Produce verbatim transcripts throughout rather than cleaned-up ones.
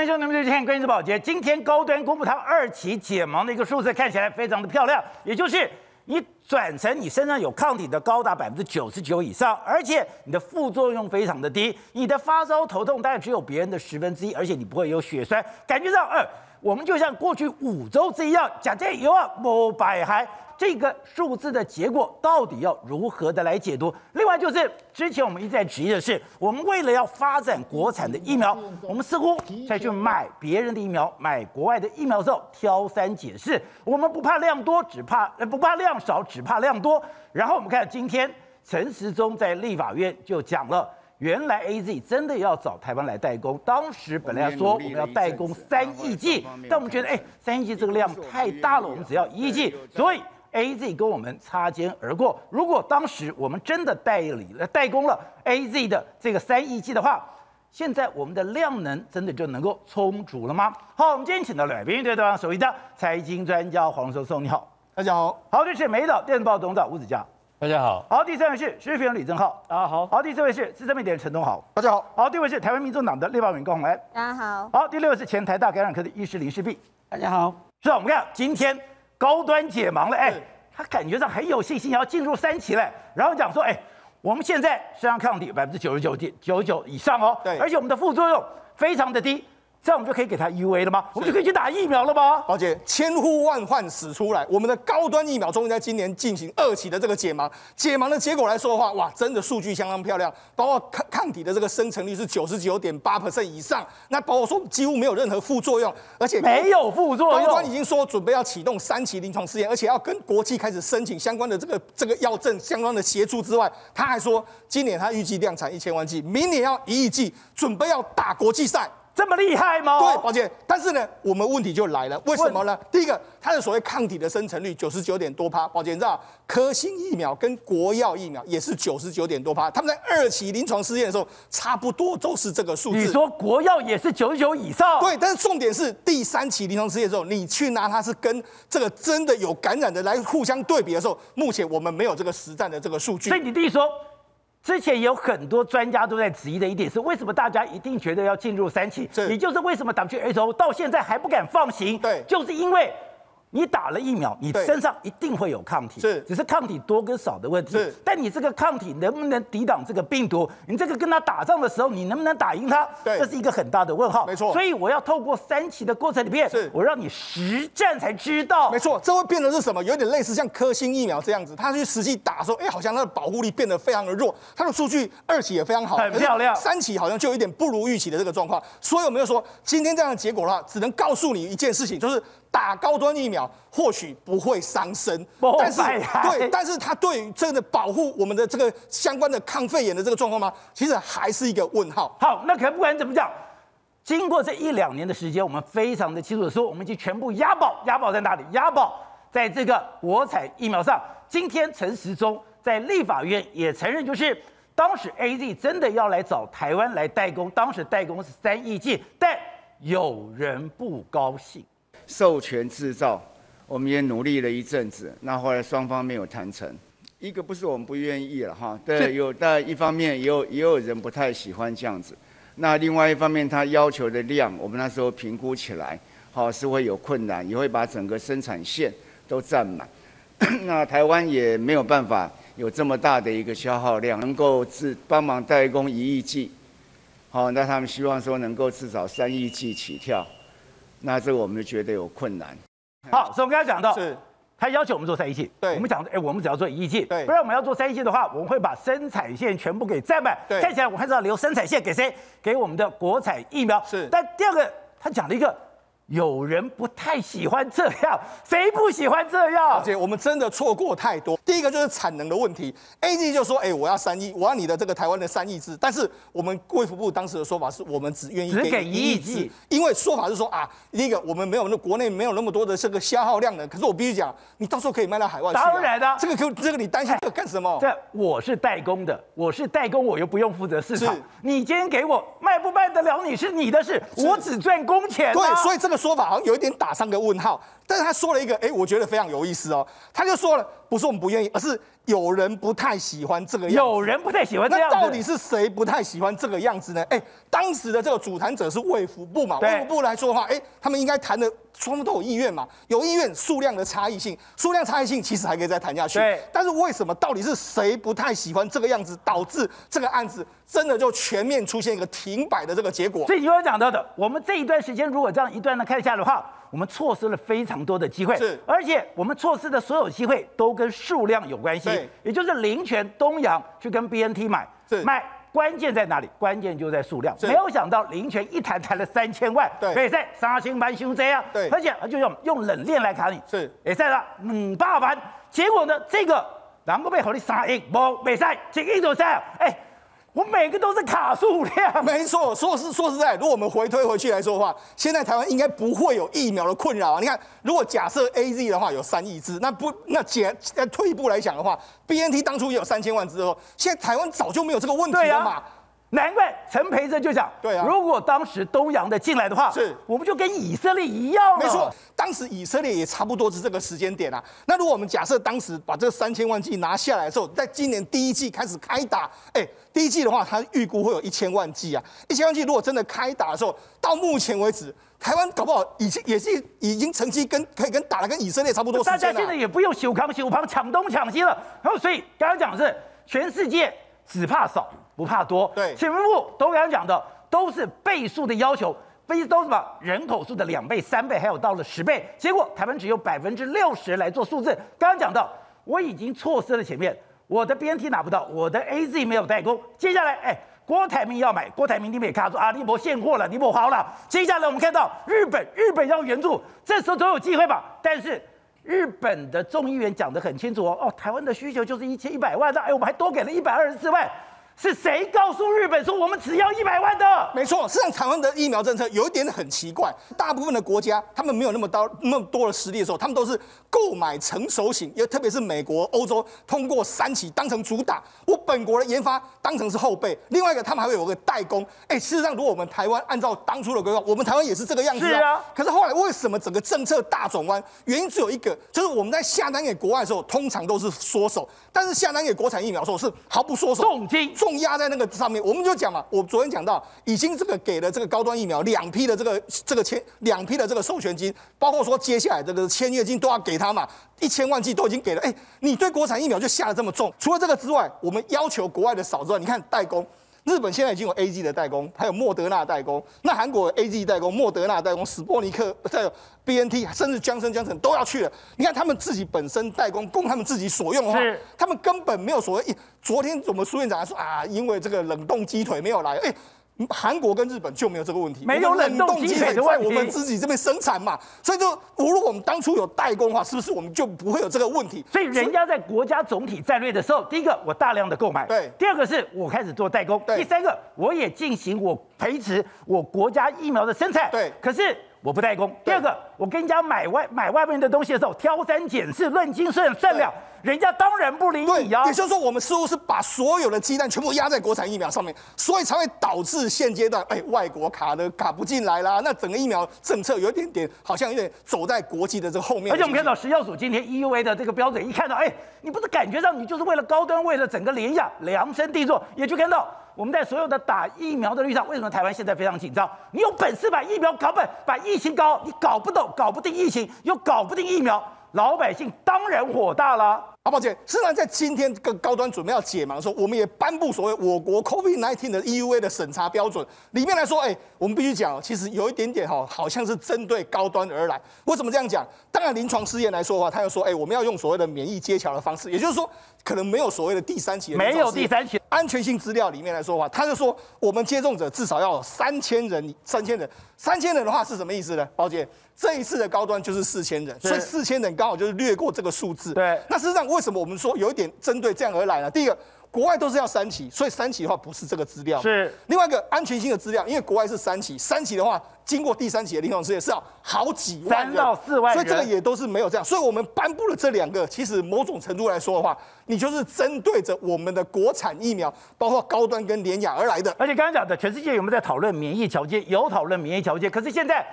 兄弟们，这是关键是宝洁。今天高端公布它二期解盲的一个数字，看起来非常的漂亮，也就是你转成你身上有抗体的高达百分之九十九以上，而且你的副作用非常的低，你的发烧头痛大概只有别人的十分之一，而且你不会有血栓，感觉上，呃，我们就像过去五周这样，假这有啊某百还。这个数字的结果到底要如何的来解读？另外就是之前我们一直在质疑的是，我们为了要发展国产的疫苗，我们似乎在去买别人的疫苗、买国外的疫苗的时候挑三拣四，我们不怕量多，只怕呃不怕量少，只怕量多。然后我们看今天陈时中在立法院就讲了。原来 A Z 真的要找台湾来代工，当时本来要说我们要代工三亿剂，但我们觉得哎，三亿剂这个量太大了，我们只要一亿剂，所以 A Z 跟我们擦肩而过。如果当时我们真的代理了代工了 A Z 的这个三亿剂的话，现在我们的量能真的就能够充足了吗？好，我们今天请到来宾对对方首席的财经专家黄寿松，你好， 大家好。 好，这是美岛电子报董事长吴子嘉。 大家好， 好，第三位是时事评论李正浩， 大家好， 好，第四位是资深媒体人陈东豪， 大家好， 好，第五位是台湾民众党的立法委员高虹安， 大家好， 好，第六位是前台大感染科的医师林世璧， 大家好。 是啊，我们看今天高端解盲了，哎，他感觉上很有信心要进入三期了，然后讲说，哎，我们现在身上抗体百分之九十九点九九以上哦， 对， 而且我们的副作用非常的低。这样我们就可以给他 U A 了吗？我们就可以去打疫苗了吗？ 宝姐，千呼万唤始出来，我们的高端疫苗终于在今年进行二期的这个解盲。解盲的结果来说的话，哇，真的数据相当漂亮，包括抗抗体的这个生成率是九十九点八 percent 以上，那包括说几乎没有任何副作用，而且没有副作用。 高端已经说准备要启动三期临床试验，而且要跟国际开始申请相关的这个这个药证相关的协助之外，他还说今年他预计量产一千万剂，明年要一亿剂，准备要打国际赛。 这么厉害吗？ 对，宝姐，但是呢，我们问题就来了，为什么呢？第一个，它的所谓抗体的生成率九十九点多趴，宝姐，你知道，科兴疫苗跟国药疫苗也是九十九点多趴，他们在二期临床试验的时候，差不多都是这个数字。 你说国药也是九十九以上？ 对，但是重点是第三期临床试验的时候，你去拿它是跟这个真的有感染的来互相对比的时候，目前我们没有这个实战的这个数据。 所以你弟说。之前有很多专家都在质疑的一点是，为什么大家一定觉得要进入三期？也就是为什么 W H O 到现在还不敢放行？ 对， 就是因为你打了疫苗，你身上一定会有抗体， 是， 只是抗体多跟少的问题。 是， 但你这个抗体能不能抵挡这个病毒？你这个跟他打仗的时候，你能不能打赢他？ 对， 这是一个很大的问号。 没错， 所以我要透过三期的过程里面， 是， 我让你实战才知道。 没错，这会变得是什么？有点类似像科兴疫苗这样子，他去实际打的时候，哎，好像它的保护力变得非常的弱，它的数据二期也非常好， 很漂亮， 三期好像就有一点不如预期的这个状况。所以我们就说，今天这样的结果的话，只能告诉你一件事情，就是。打高端疫苗或许不会伤身，但是对，但是它对于真的保护我们的这个相关的抗肺炎的这个状况吗？其实还是一个问号。 好，那可不管怎么讲，经过这一两年的时间，我们非常的清楚的说，我们已经全部押宝，押宝在哪里？押宝在这个国产疫苗上。今天陈时中在立法院也承认，就是当时 A Z 真的要来找台湾来代工，当时代工是三亿剂，但有人不高兴。 授权制造，我们也努力了一阵子，那后来双方没有谈成。一个不是我们不愿意了哈，对，有但一方面也有也有人不太喜欢这样子。那另外一方面，他要求的量，我们那时候评估起来，好是会有困难，也会把整个生产线都占满。那台湾也没有办法有这么大的一个消耗量，能够自帮忙代工一亿剂。好，那他们希望说能够至少三亿剂起跳。那这个我们就觉得有困难。 好，所以我们刚才讲到， 是， 他要求我们做三亿剂， 对， 我们讲，哎，我们只要做一亿剂， 对， 不然我们要做三亿剂的话，我们会把生产线全部给占满， 对， 看起来我们还是要留生产线给谁？给我们的国产疫苗。 是， 但第二个，他讲了一个。有人不太喜欢这样，谁不喜欢这样？ 而且我们真的错过太多。第一个就是产能的问题 ，A Z 就说，哎、欸，我要三亿，我要你的这个台湾的三亿支，但是我们卫福部当时的说法是我们只愿意给一亿支，因为说法是说啊，第一个我们没有那国内没有那么多的这个消耗量的，可是我必须讲，你到时候可以卖到海外去、啊。 当然的、啊， 这个可这个你担心这个干什么？ 这我是代工的，我是代工，我又不用负责市场。你今天给我卖不卖得了你是你的事，我只赚工钱、啊。 对，所以这个说法好像有一点打上个问号。 但是他说了一个，哎，我觉得非常有意思哦，他就说了，不是我们不愿意，而是有人不太喜欢这个样子。 有人不太喜欢这样子。 那到底是谁不太喜欢这个样子呢？哎，当时的这个主谈者是卫福部嘛，卫福部来说的话，哎，他们应该谈的双方都有意愿嘛，有意愿，数量的差异性，数量差异性其实还可以再谈下去。 对。 但是为什么到底是谁不太喜欢这个样子，导致这个案子真的就全面出现一个停摆的这个结果？ 所以你有讲到的，我们这一段时间如果这样一段的看下的话，我们错失了非常多的机会， 是， 而且我们错失的所有机会都跟数量有关系，也就是林权东洋去跟 B N T 买，买关键在哪里？关键就在数量。没有想到林权一谈谈了三千万， 对， 可以在三千万胸这样， 对， 而且就用用冷链来卡你， 是， 也在了两百万，结果呢，这个然后被好你三亿，无没赛，这个一种赛，哎。我每个都是卡数量， 没错。说是说实在，如果我们回推回去来说的话，现在台湾应该不会有疫苗的困扰啊。你看，如果假设 A Z 的话有三亿支，那不那解退一步来讲的话 ，B N T 当初也有三千万支哦，现在台湾早就没有这个问题了嘛。 难怪陈培生就讲， 对啊， 如果当时东洋的进来的话， 是， 我们就跟以色列一样了。 没错，当时以色列也差不多是这个时间点啊。那如果我们假设当时把这个三千万剂拿下来的时候，在今年第一季开始开打，哎，第一季的话，它预估会有一千万剂啊。一千万剂如果真的开打的时候，到目前为止，台湾搞不好已经也是已经成绩跟可以跟打的跟以色列差不多时间了。 大家现在也不用修康修旁抢东抢西了。然后所以刚刚讲的是全世界只怕少。不怕多， 对， 前面部都刚刚讲的都是倍数的要求，非都是什么人口数的两倍、三倍，还有到了十倍，结果台湾只有百分之六十来做数字。刚刚讲到，我已经错失了前面，我的 B N T 拿不到，我的 A Z 没有代工，接下来，哎，郭台铭要买，郭台铭你们也看说啊，你没现货了，你没好了。接下来我们看到日本，日本要援助，这时候总有机会吧？但是日本的众议员讲得很清楚哦，哦，台湾的需求就是一千一百万，那哎，我们还多给了一百二十四万。是谁告诉日本说我们只要一百万的？ 没错，事实上台湾的疫苗政策有一点很奇怪，大部分的国家他们没有那么高那么多的实力的时候，他们都是购买成熟型，也特别是美国、欧洲通过三期当成主打，我本国的研发当成是后备。另外一个，他们还会有个代工。哎，事实上，如果我们台湾按照当初的规划，我们台湾也是这个样子啊。 是啊。 可是后来为什么整个政策大转弯？原因只有一个，就是我们在下单给国外的时候，通常都是缩手，但是下单给国产疫苗的时候是毫不缩手， 重金重压在那个上面。我们就讲嘛，我昨天讲到，已经这个给了这个高端疫苗两批的这个这个签两批的这个授权金，包括说接下来这个签约金都要给他嘛，一千万剂都已经给了。哎，你对国产疫苗就下得这么重，除了这个之外，我们要求国外的少之外，你看代工。日本现在已经有 A Z 的代工，还有莫德纳代工。那韩国有 A Z 代工、莫德纳代工、史波尼克再有 B N T， 甚至江森江城都要去了。你看他们自己本身代工，供他们自己所用的话，他们根本没有所谓。昨天我们苏院长还说啊，因为这个冷冻鸡腿没有来，哎。韩国跟日本就没有这个问题， 没有冷冻鸡腿的问题， 我们自己这边生产嘛，所以就如果我们当初有代工的话，是不是我们就不会有这个问题？ 所以人家在国家总体战略的时候，第一个我大量的购买， 对； 第二个是我开始做代工，第三个我也进行我培植我国家疫苗的生产， 对。 可是我不代工。第二个，我跟人家买外买外面的东西的时候，挑三拣四，论斤算算两。人家当然不理你啊！ 也就是说，我们似乎是把所有的鸡蛋全部压在国产疫苗上面，所以才会导致现阶段，哎，外国卡的卡不进来啦。那整个疫苗政策有一点点，好像有点走在国际的这个后面。 而且我们看到食药署今天 E U A 的这个标准，一看到，哎，你不是感觉上你就是为了高端，为了整个联亚量身定做，也就看到我们在所有的打疫苗的路上，为什么台湾现在非常紧张？你有本事把疫苗搞本，把疫情搞，你搞不懂，搞不定疫情，又搞不定疫苗。老百姓当然火大了。 好，抱歉，事实上在今天这个高端准备要解盲的时候，我们也颁布所谓我国 COVID 十九 的 E U A 的审查标准，里面来说，哎，我们必须讲，其实有一点点哈，好像是针对高端而来。为什么这样讲？当然，临床试验来说的话，他又说，哎，我们要用所谓的免疫接桥的方式，也就是说，可能没有所谓的第三期的没有第三期安全性资料里面来说的话，他就说我们接种者至少要有三千人，三千人，三千人的话是什么意思呢？宝姐，这一次的高端就是四千人，所以四千人刚好就是略过这个数字。 对， 那事实上为什么我们说有一点针对这样而来呢？第一个，国外都是要三期，所以三期的话不是这个资料。 是另外一个安全性的资料，因为国外是三期，三期的话经过第三期的临床试验是要好几万人， 三到四万人， 所以这个也都是没有这样。所以我们颁布了这两个，其实某种程度来说的话，你就是针对着我们的国产疫苗，包括高端跟联亚而来的。 而且刚刚讲的，全世界有没有在讨论免疫桥接？有讨论免疫桥接，可是现在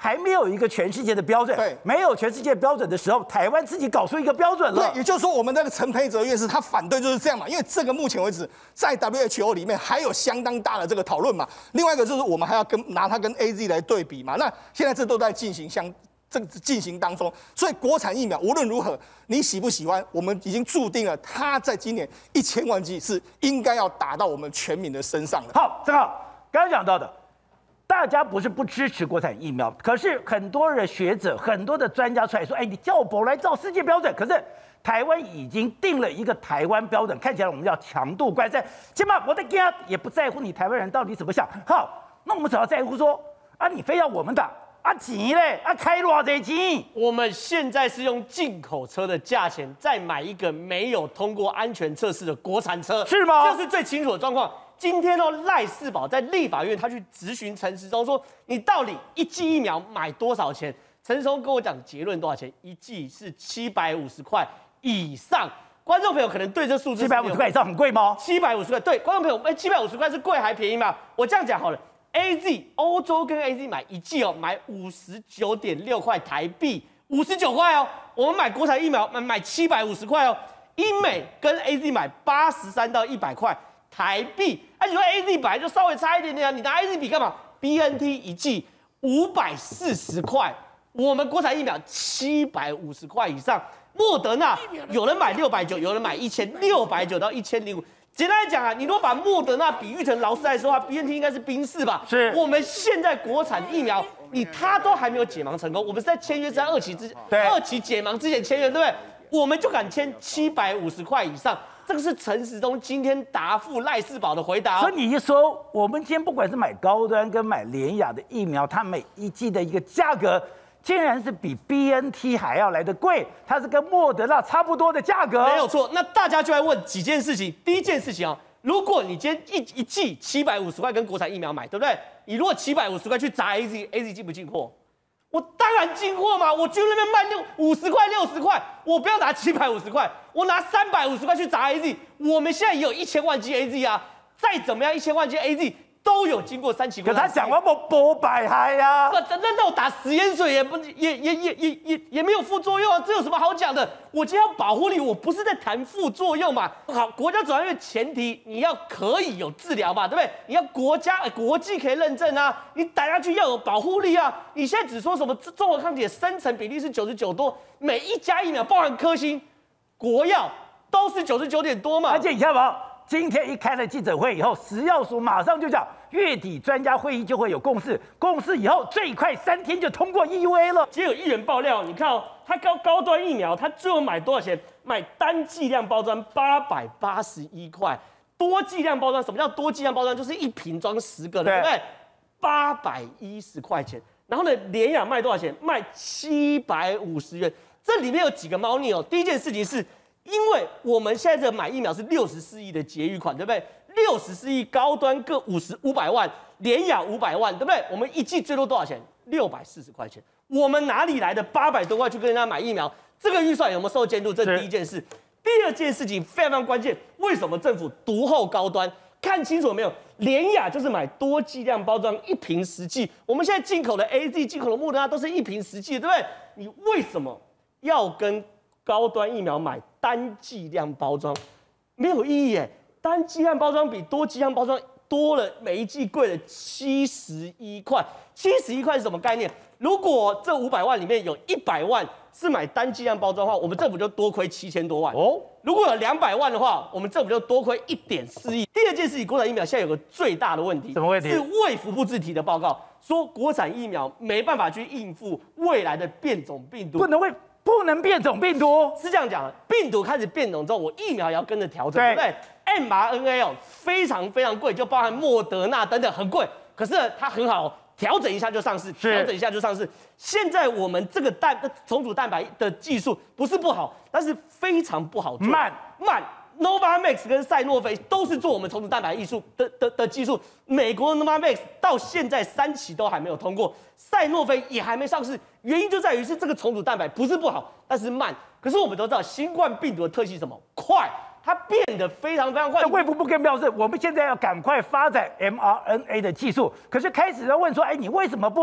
还没有一个全世界的标准， 对， 没有全世界标准的时候，台湾自己搞出一个标准了。 对，也就是说，我们那个陈培哲院士他反对就是这样嘛，因为这个目前为止在 W H O 里面还有相当大的这个讨论嘛。另外一个就是我们还要跟拿它跟 A Z 来对比嘛，那现在这都在进行相。这个进行当中，所以国产疫苗无论如何，你喜不喜欢，我们已经注定了，它在今年一千万剂是应该要打到我们全民的身上的。 好，正好刚刚讲到的，大家不是不支持国产疫苗，可是很多的学者、很多的专家出来说，哎，你叫我来照世界标准，可是台湾已经定了一个台湾标准，看起来我们要强度关山，起码我的家也不在乎你台湾人到底怎么想。好，那我们只要在乎说，啊，你非要我们打。啊钱嘞，啊开偌济钱？ 我们现在是用进口车的价钱再买一个没有通过安全测试的国产车， 是吗？ 这是最清楚的状况。今天哦，赖士葆在立法院他去质询陈时中说，你到底一剂疫苗买多少钱？陈时中跟我讲结论多少钱？一剂是七百五十块以上。观众朋友可能对这数字七百五十块以上很贵吗？ 七百五十块，对，观众朋友，哎，七百五十块是贵还便宜吗？我这样讲好了。A Z 欧洲跟 A Z 买一剂哦，买五十九点六块台币，五十九块哦。我们买国产疫苗买买七百五十块哦。英美跟 A Z 买八十三到一百块台币。哎、啊，你说 A Z 本来就稍微差一点点啊，你拿 A Z 比干嘛 ？B N T 一剂五百四十块，我们国产疫苗七百五十块以上。莫德纳有人买六百九，有人买一千六百九到一千零五。简单来讲啊，你如果把莫德纳比喻成劳斯莱斯的话 ，B N T 应该是宾士吧？ 是。 我们现在国产疫苗，你它都还没有解盲成功，我们是在签约在二期之二期解盲之前签约，对不对？我们就敢签七百五十块以上，这个是陈时中今天答复赖士葆的回答、哦。 所以你一说，我们今天不管是买高端跟买联雅的疫苗，它每一剂的一个价格。竟然是比 B N T 还要来得贵，它是跟莫德纳差不多的价格， 没有错。那大家就来问几件事情。第一件事情啊、哦，如果你今天一一剂七百五十块跟国产疫苗买，对不对？你如果七百五十块去砸 A Z，A Z 进不进货？我当然进货嘛，我去那边卖六五十块、六十块，我不要拿七百五十块，我拿三百五十块去砸 A Z。我们现在也有一千万剂 A Z 啊，再怎么样一千万剂 A Z。都有经过三期过。 可他讲完我波百嗨呀， 那那那我打食盐水也不也也也也也也没有副作用啊，这有什么好讲的？我今天要保护你，我不是在谈副作用嘛。好，国家主要因为前提你要可以有治疗嘛，对不对？你要国家国际可以认证啊，你打下去要有保护力啊。你现在只说什么综合抗体的生成比例是九十九多，每一家疫苗包含科兴、国药都是九十九点多嘛。 而且你看嘛。今天一开了记者会以后，食药署马上就讲，月底专家会议就会有共识，共识以后最快三天就通过 E U A 了。 今天有议员爆料，你看哦，他高高端疫苗，他最后买多少钱？买单剂量包装八百八十一块，多剂量包装，什么叫多剂量包装？就是一瓶装十个的，对不对？八百一十块钱。然后呢，联雅卖多少钱？卖七百五十元。这里面有几个猫腻哦。第一件事情是。因为我们现在这买疫苗是六十四亿的结余款，对不对？六十四亿高端各五十五百万，联雅五百万，对不对？我们一剂最多多少钱？六百四十块钱。我们哪里来的八百多块去跟人家买疫苗？这个预算有没有受监督？这是第一件事。第二件事情非常非常关键，为什么政府独厚高端？看清楚了没有？联雅就是买多剂量包装，一瓶十剂。我们现在进口的 A Z、进口的莫德纳都是一瓶十剂，对不对？你为什么要跟高端疫苗买单剂量包装？没有意义耶！单剂量包装比多剂量包装多了，每一剂贵了七十一块。七十一块是什么概念？如果这五百万里面有一百万是买单剂量包装的话，我们政府就多亏七千多万哦。如果有两百万的话，我们政府就多亏一点四亿。第二件事情，国产疫苗现在有个最大的问题， 什么问题？ 是卫福部自提的报告说，国产疫苗没办法去应付未来的变种病毒， 不能为。不能变种病毒， 是这样讲的。病毒开始变种之后，我疫苗也要跟着调整，对不对 ？M R N A 哦，非常非常贵，就包含莫德纳等等，很贵。可是它很好，调整一下就上市，调整一下就上市。现在我们这个蛋重组蛋白的技术不是不好，但是非常不好做， 慢慢。Novavax 跟赛诺菲都是做我们重组蛋白艺术的的的技术，美国的 Novavax 到现在三期都还没有通过，赛诺菲也还没上市，原因就在于是这个重组蛋白不是不好，但是慢。可是我们都知道新冠病毒的特性是什么？快，它变得非常非常快。 卫福部更表示，我们现在要赶快发展 M R N A 的技术，可是开始要问说，哎，你为什么不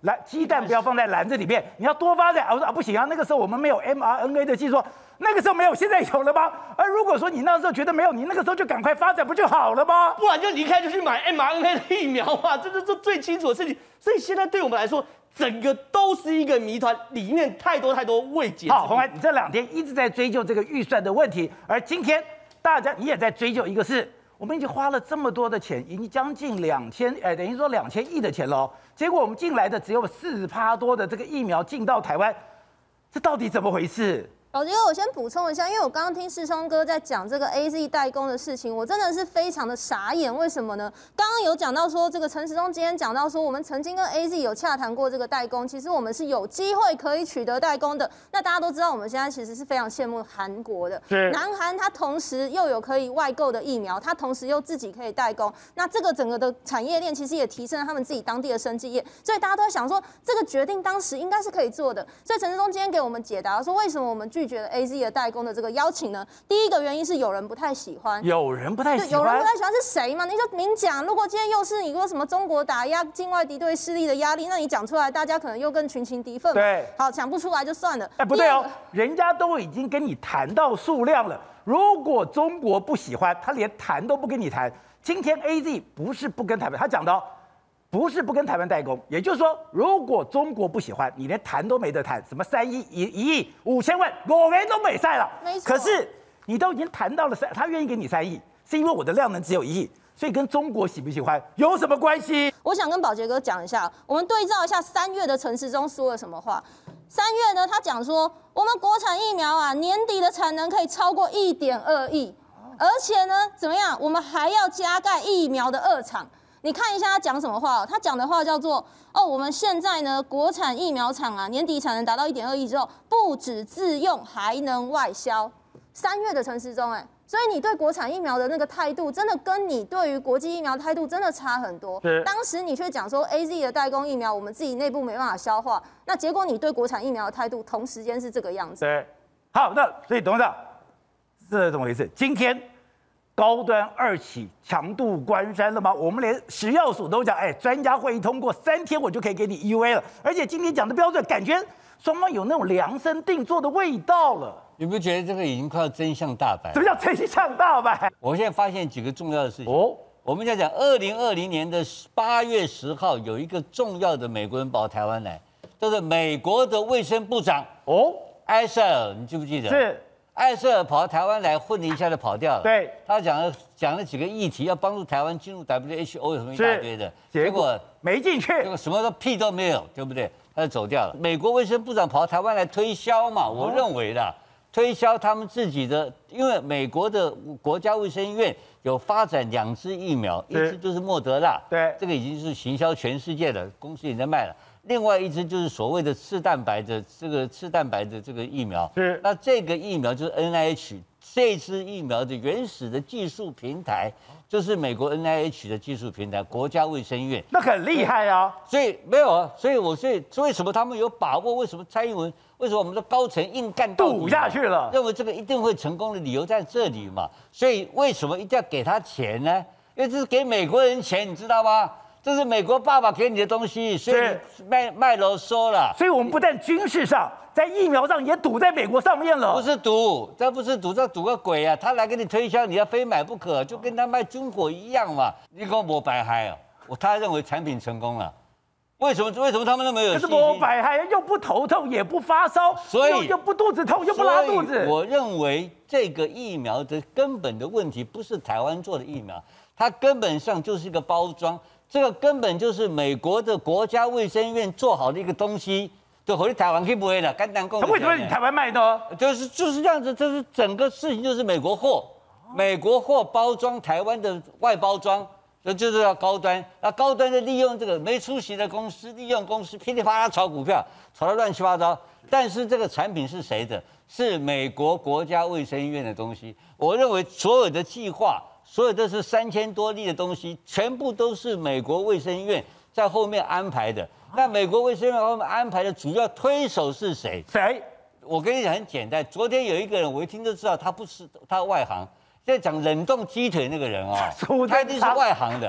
篮鸡蛋不要放在篮子里面，你要多发展。我说啊不行啊，那个时候我们没有 M R N A 的技术，那个时候没有，现在有了吗？而如果说你那时候觉得没有，你那个时候就赶快发展不就好了吗？ 不然就离开就去买 M R N A 的疫苗嘛，这是这最清楚的事情。所以现在对我们来说，整个都是一个谜团，里面太多太多未解之谜。 好，洪安，你这两天一直在追究这个预算的问题，而今天大家你也在追究一个事。我们已经花了这么多的钱，已经将近两千，哎，等于说两千亿的钱了、哦。结果我们进来的只有四十趴多的这个疫苗进到台湾，这到底怎么回事？ 老杰哥，我先补充一下，因为我刚刚听世聪哥在讲这个 A Z 代工的事情，我真的是非常的傻眼。为什么呢？刚刚有讲到说，这个陈时中今天讲到说，我们曾经跟 A Z 有洽谈过这个代工，其实我们是有机会可以取得代工的。那大家都知道，我们现在其实是非常羡慕韩国的，南韩它同时又有可以外购的疫苗，它同时又自己可以代工，那这个整个的产业链其实也提升了他们自己当地的生技业，所以大家都在想说，这个决定当时应该是可以做的。所以陈时中今天给我们解答说，为什么我们拒绝了 A Z 的代工的这个邀请呢？第一个原因是有人不太喜欢， 有人不太喜欢， 有人不太喜欢是谁嘛？你就明讲。如果今天又是你说什么中国打压境外敌对势力的压力，那你讲出来，大家可能又更群情敌愤嘛。 对， 好，讲不出来就算了。 哎，不对哦，人家都已经跟你谈到数量了。如果中国不喜欢，他连谈都不跟你谈。今天 A Z 不是不跟台湾，他讲的哦。不是不跟台湾代工，也就是说，如果中国不喜欢，你连谈都没得谈，什么三亿、一一亿、五千万，我人都没赛了。 没错。 可是你都已经谈到了三，他愿意给你三亿，是因为我的量能只有一亿，所以跟中国喜不喜欢有什么关系？ 我想跟宝杰哥讲一下，我们对照一下三月的陈时中说了什么话。三月呢，他讲说，我们国产疫苗啊，年底的产能可以超过一点二亿，而且呢，怎么样？我们还要加盖疫苗的二厂。你看一下他讲什么话哦，他讲的话叫做哦，我们现在呢国产疫苗厂啊，年底产能达到一点二亿之后，不止自用，还能外销。三月的陈时中，哎，所以你对国产疫苗的那个态度，真的跟你对于国际疫苗态度真的差很多。当时你却讲说 A Z 的代工疫苗，我们自己内部没办法消化，那结果你对国产疫苗的态度同时间是这个样子。 对，好，那所以董事长，这是怎么回事？今天。高端二期强度关山了吗？我们连食药署都讲，哎，专家会议通过三天，我就可以给你 E U A 了。而且今天讲的标准，感觉双方有那种量身定做的味道了。 你不觉得这个已经快要真相大白？ 什么叫真相大白？ 我现在发现几个重要的事情。 哦， 我们在讲二零二零年的八月十号，有一个重要的美国人跑台湾来，就是美国的卫生部长哦，埃塞尔，你记不记得？ 是。 埃塞尔跑到台湾来混了一下就跑掉了。 对， 他讲了讲了几个议题，要帮助台湾进入 W H O 有什么一大堆的， 结果没进去， 结果什么都屁都没有，对不对？他就走掉了。美国卫生部长跑到台湾来推销嘛，我认为的推销他们自己的，因为美国的国家卫生院有发展两支疫苗，一支就是莫德纳， 对， 这个已经是行销全世界的公司已经在卖了。另外一支就是所谓的次蛋白的这个次蛋白的这个疫苗， 是那这个疫苗就是 N I H 这支疫苗的原始的技术平台，就是美国 N I H 的技术平台，国家卫生院， 那很厉害啊。 所以没有啊，所以我所以为什么他们有把握？为什么蔡英文？为什么我们的高层硬干到底赌下去了？ 认为这个一定会成功的理由在这里嘛？所以为什么一定要给他钱呢？因为这是给美国人钱，你知道吗？这是美国爸爸给你的东西，所以卖卖楼收了。 所以我们不但军事上，在疫苗上也赌在美国上面了。 不是赌，这不是赌，这赌个鬼啊！他来给你推销，你要非买不可，就跟他卖军火一样嘛。你跟我没白嗨啊！我他认为产品成功了，为什么？为什么他们那么有信心？ 可是没白嗨，又不头痛，也不发烧， 所以又又不肚子痛，又不拉肚子。 我认为这个疫苗的根本的问题不是台湾做的疫苗，它根本上就是一个包装。这个根本就是美国的国家卫生院做好的一个东西，就回台湾可以不会了，简单讲。 为什么你台湾卖呢？ 就是就是这样子，这是整个事情就是美国货，美国货包装台湾的外包装，这就是要高端。那高端的利用这个没出息的公司，利用公司噼里啪啦炒股票，炒得乱七八糟。但是这个产品是谁的？是美国国家卫生院的东西。我认为所有的计划。所有都是三千多例的东西，全部都是美国卫生院在后面安排的。那美国卫生院后面安排的主要推手是谁？ 谁？ 我跟你讲很简单，昨天有一个人，我一听就知道他不是他外行，在讲冷冻鸡腿那个人哦，他一定是外行的，因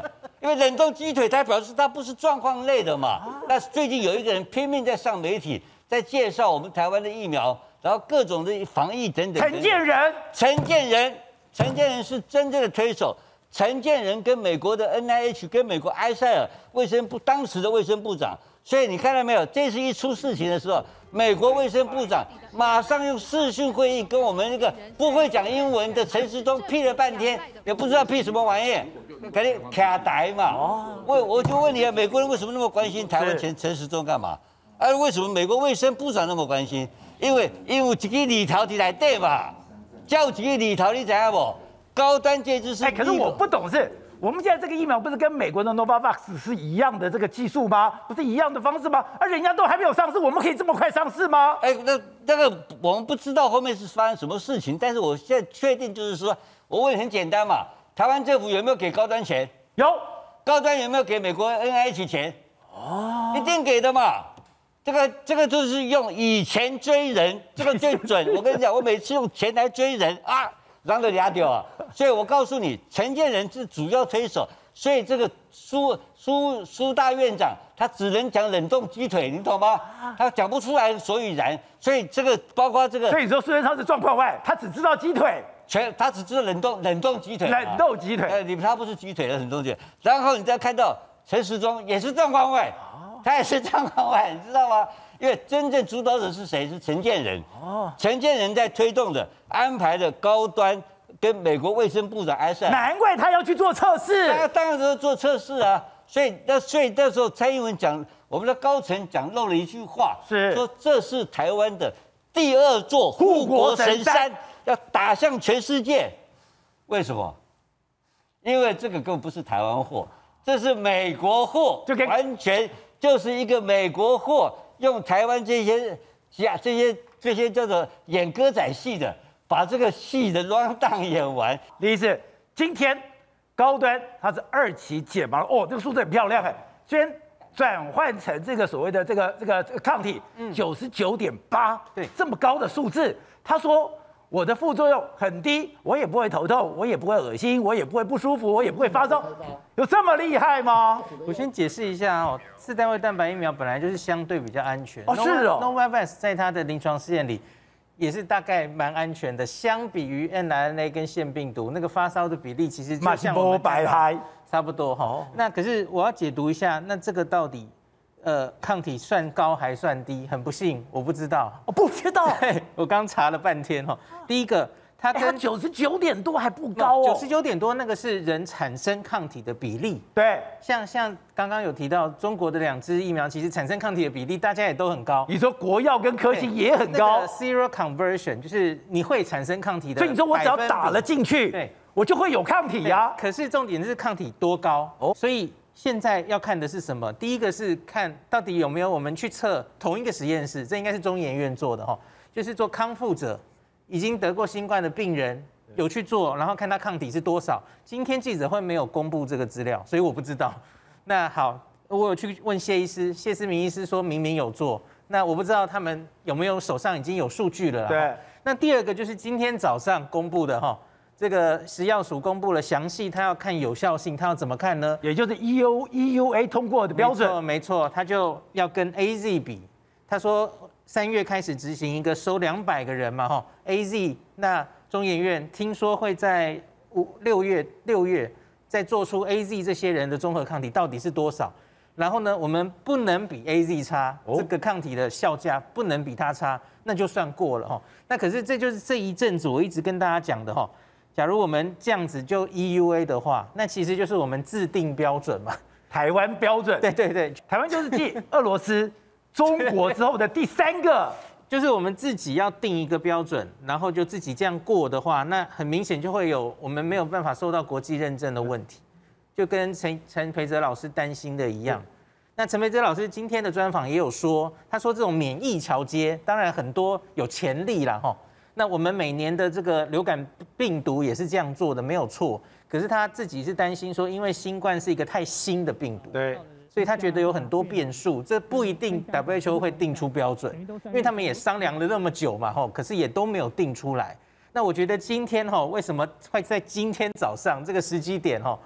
因为冷冻鸡腿，它表示它不是状况类的嘛。那最近有一个人拼命在上媒体，在介绍我们台湾的疫苗，然后各种的防疫等等。 陈建仁， 陈建仁，陈建仁是真正的推手。陈建仁跟美国的 N I H 跟美国埃塞尔卫生部当时的卫生部长，所以你看到没有？这次一出事情的时候，美国卫生部长马上用视讯会议跟我们那个不会讲英文的陈时中屁了半天，也不知道屁什么玩意，肯定卡台嘛。哦，我我就问你啊，美国人为什么那么关心台湾陈陈时中干嘛？啊，为什么美国卫生部长那么关心？因为因为一个里头在内底嘛，叫一个里头你知道不？高端介质是， 哎，可是我不懂是，我们现在这个疫苗不是跟美国的 Novavax 是一样的这个技术吗？不是一样的方式吗？而人家都还没有上市，我们可以这么快上市吗？ 哎，那那个我们不知道后面是发生什么事情，但是我现在确定就是说，我问很简单嘛，台湾政府有没有给高端钱？ 有， 高端有没有给美国 N I H 钱？哦，一定给的嘛。这个这个就是用以钱追人，这个最准。我跟你讲，我每次用钱来追人啊。让人俩掉啊！所以我告诉你，陈建仁是主要推手，所以这个苏苏苏大院长他只能讲冷冻鸡腿，你懂吗？他讲不出来所以然，所以这个包括这个， 所以你说苏贞昌是状况外，他只知道鸡腿， 全他只知道冷冻冷冻鸡腿， 冷冻鸡腿， 呃，你他不是鸡腿的冷冻鸡腿。然后你再看到陈时中也是状况外，他也是状况外，你知道吗？因为真正主导者是谁？是陈建仁。哦，陈建仁在推动的、安排的高端跟美国卫生部长埃塞尔， 难怪他要去做测试。 他当然是做测试啊。所以那所以那时候蔡英文讲，我们的高层讲漏了一句话， 是说这是台湾的第二座护国神山，要打向全世界。为什么？因为这个根本不是台湾货，这是美国货，就完全就是一个美国货。用台湾这些假这些这些叫做演歌仔戏的，把这个戏的 run down 演完。 李医师，今天高端它是二期解盲哦，这个数字很漂亮哎，先转换成这个所谓的这个这个抗体九十九点八，对，这么高的数字，他说我的副作用很低，我也不会头痛，我也不会恶心，我也不会不舒服，我也不会发烧，有这么厉害吗？ 我先解释一下哦，次单位蛋白疫苗本来就是相对比较安全。 哦，是哦 Novavax 在它的临床试验里也是大概蛮安全的，相比于 m R N A 跟腺病毒，那个发烧的比例其实就像我们白嗨差不多哈。哦、那可是我要解读一下，那这个到底？呃，抗体算高还算低？很不幸，我不知道。 我、哦、不知道， 我刚查了半天哈。第一个，它跟九十九点多还不高哦。 九十九点多那个是人产生抗体的比例。 对， 像像刚刚有提到中国的两支疫苗，其实产生抗体的比例大家也都很高。 你说国药跟科兴也很高。 那個、zero conversion 就是你会产生抗体的， 所以你说我只要打了进去，对，我就会有抗体呀、啊。 可是重点是抗体多高哦，所以。现在要看的是什么？第一个是看到底有没有我们去测同一个实验室，这应该是中研院做的哈，就是做康复者已经得过新冠的病人有去做，然后看他抗体是多少。今天记者会没有公布这个资料，所以我不知道。那好，我有去问谢医师，谢思明医师说明明有做，那我不知道他们有没有手上已经有数据了。 对。 那第二个就是今天早上公布的哈。这个食药署公布了详细，他要看有效性，他要怎么看呢？ 也就是 E U E U A 通过的标准。 没错，没错，他就要跟 A Z 比。他说三月开始执行一个收两百个人嘛，哈 ，A Z 那中研院听说会在五六月六月再做出 A Z 这些人的综合抗体到底是多少？然后呢，我们不能比 A Z 差，这个抗体的效价不能比它差，那就算过了哈。那可是这就是这一阵子我一直跟大家讲的哈。假如我们这样子就 E U A 的话，那其实就是我们制定标准嘛， 台湾标准。 对对对， 台湾就是继俄罗斯、中国之后的第三个， 就是我们自己要定一个标准，然后就自己这样过的话，那很明显就会有我们没有办法受到国际认证的问题，就跟陈陈培哲老师担心的一样。那陈培哲老师今天的专访也有说，他说这种免疫桥接，当然很多有潜力啦哈。那我们每年的这个流感病毒也是这样做的，没有错。可是他自己是担心说，因为新冠是一个太新的病毒， 对， 所以他觉得有很多变数，这不一定 W H O 会定出标准，因为他们也商量了那么久嘛，吼，可是也都没有定出来。那我觉得今天吼，为什么会在今天早上这个时机点吼，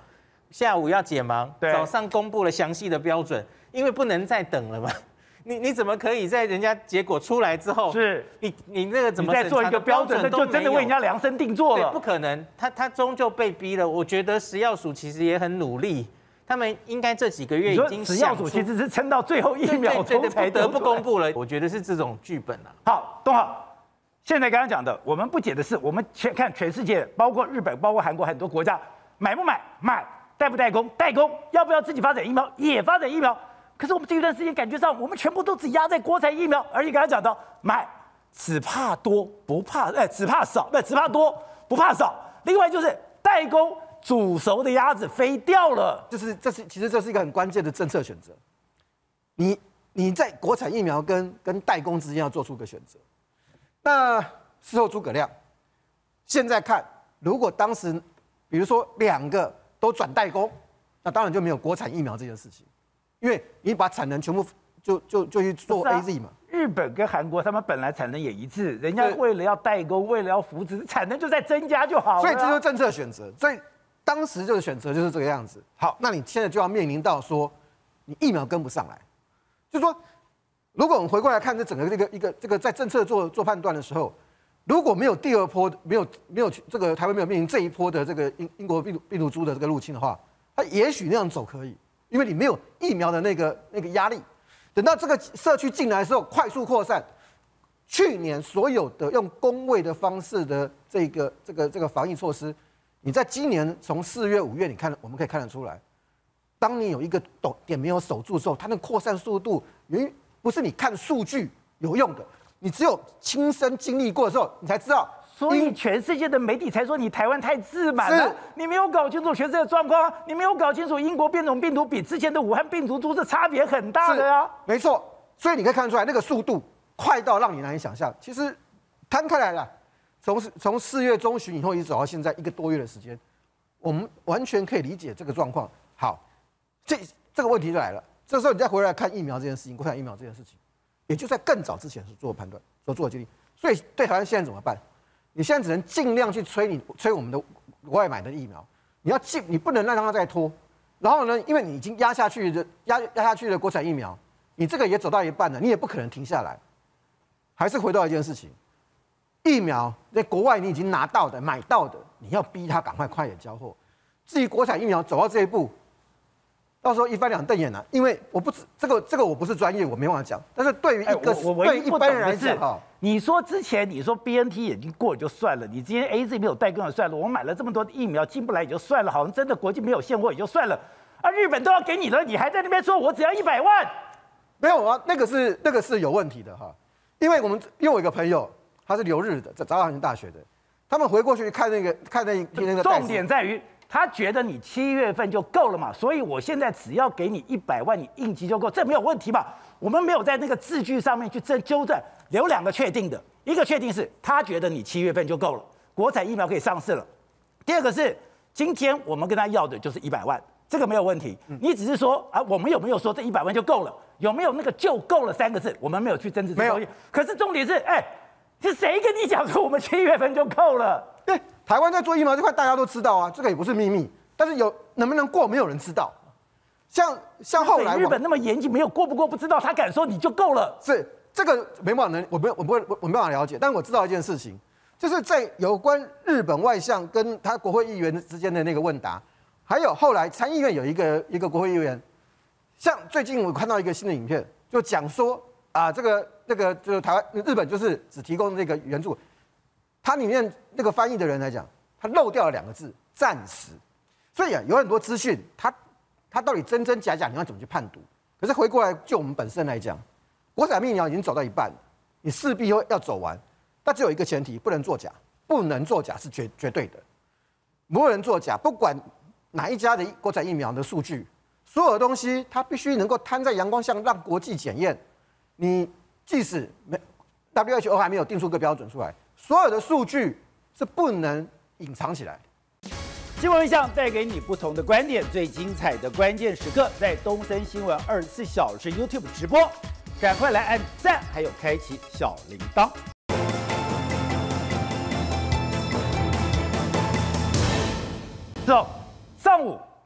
下午要解盲， 对早上公布了详细的标准，因为不能再等了嘛。你你怎么可以在人家结果出来之后， 是你你那个怎么你再做一个标准，那就真的为人家量身定做对， 了。 不可能，他他终究被逼了。我觉得食药署其实也很努力，他们应该这几个月已经食药署其实是撑到最后一秒钟才不得不公布了。我觉得是这种剧本啊。 好，东浩，现在刚刚讲的，我们不解的是，我们全看全世界，包括日本、包括韩国很多国家，买不买？买，代不代工？代工，要不要自己发展疫苗？也发展疫苗。可是我们这一段时间感觉上，我们全部都只压在国产疫苗，而且刚才讲到买，只怕多不怕，哎，只怕少，不只怕多不怕少。另外就是代工煮熟的鸭子飞掉了， 就是这是其实这是一个很关键的政策选择。你你在国产疫苗跟跟代工之间要做出个选择。那事后诸葛亮，现在看，如果当时比如说两个都转代工，那当然就没有国产疫苗这件事情。因为你把产能全部就就就去做 A Z 嘛， 日本跟韩国他们本来产能也一致，人家为了要代工，为了要扶持，产能就在增加就好了。 所以这就是政策选择，所以当时这个选择就是这个样子。好，那你现在就要面临到说，你疫苗跟不上来，就是说，如果我们回过来看这整个这个一个这个在政策做做判断的时候，如果没有第二波，没有没有这个台湾没有面临这一波的这个英英国病毒病毒株的这个入侵的话，它也许那样走可以。因为你没有疫苗的那个那个压力，等到这个社区进来的时候，快速扩散。去年所有的用公卫的方式的这个这个这个防疫措施，你在今年从四月五月，你看我们可以看得出来，当你有一个点没有守住的时候，它的扩散速度，原因不是你看数据有用的，你只有亲身经历过的时候，你才知道。 所以全世界的媒体才说你台湾太自满了，你没有搞清楚全世界的状况，你没有搞清楚英国变种病毒比之前的武汉病毒株是差别很大的呀。 没错，所以你可以看得出来，那个速度快到让你难以想象。其实摊开来了，从从四月中旬以后一直走到现在一个多月的时间，我们完全可以理解这个状况。好，这这个问题就来了，这时候你再回来看疫苗这件事情，国产疫苗这件事情，也就在更早之前所做判断、所做的决定。所以对台湾现在怎么办？你现在只能尽量去催你催我们的国外买的疫苗，你要尽你不能让它再拖。然后呢，因为你已经压下去的压压下去的国产疫苗，你这个也走到一半了，你也不可能停下来。还是回到一件事情，疫苗在国外你已经拿到的、买到的，你要逼他赶快快点交货。至于国产疫苗走到这一步，到时候一翻两瞪眼了，因为我不知这个这个我不是专业，我没办法讲。但是对于一个、 哎、我我对于一般人来讲哈。 你说之前你说 B N T 已经过也就算了，你今天 A Z 没有代工也算了，我买了这么多的疫苗进不来也就算了，好像真的国际没有现货也就算了，啊，日本都要给你了，你还在那边说我只要一百万， 没有啊，那个是那个是有问题的哈，因为我们因为我有一个朋友他是留日的，在早稻田大学的，他们回过去看那个看那那个重点在于他觉得你七月份就够了嘛，所以我现在只要给你一百万，你应急就够，这没有问题吧？我们没有在那个字句上面去争纠正。有两个确定的，一个确定是他觉得你七月份就够了，国产疫苗可以上市了。第二个是今天我们跟他要的就是一百万，这个没有问题。你只是说啊，我们有没有说这一百万就够了？有没有那个就够了三个字？我们没有去争执这个东西。可是重点是，哎，是谁跟你讲说我们七月份就够了？ 对，台湾在做疫苗这块大家都知道啊，这个也不是秘密。但是有能不能过，没有人知道。像像后来日本那么严谨，没有过不过不知道，他敢说你就够了。 是。这个没办法能，我不我不会我没办法了解，但我知道一件事情，就是在有关日本外相跟他国会议员之间的那个问答，还有后来参议院有一个一个国会议员，像最近我看到一个新的影片，就讲说啊，这个这个就是台湾日本就是只提供这个援助，它里面那个翻译的人来讲，他漏掉了两个字“暂时”，所以啊有很多资讯，它它到底真真假假，你要怎么去判读？可是回过来就我们本身来讲。国产疫苗已经走到一半，你势必要走完，但只有一个前提，不能作假，不能作假是绝绝对的，不能作假，不管哪一家的国产疫苗的数据，所有的东西它必须能够摊在阳光下让国际检验。你即使没 W H O 还没有定出个标准出来，所有的数据是不能隐藏起来。 新闻一向带给你不同的观点，最精彩的关键时刻在东森新闻二十四小时 YouTube 直播。赶快来按赞，还有开启小铃铛。走，上午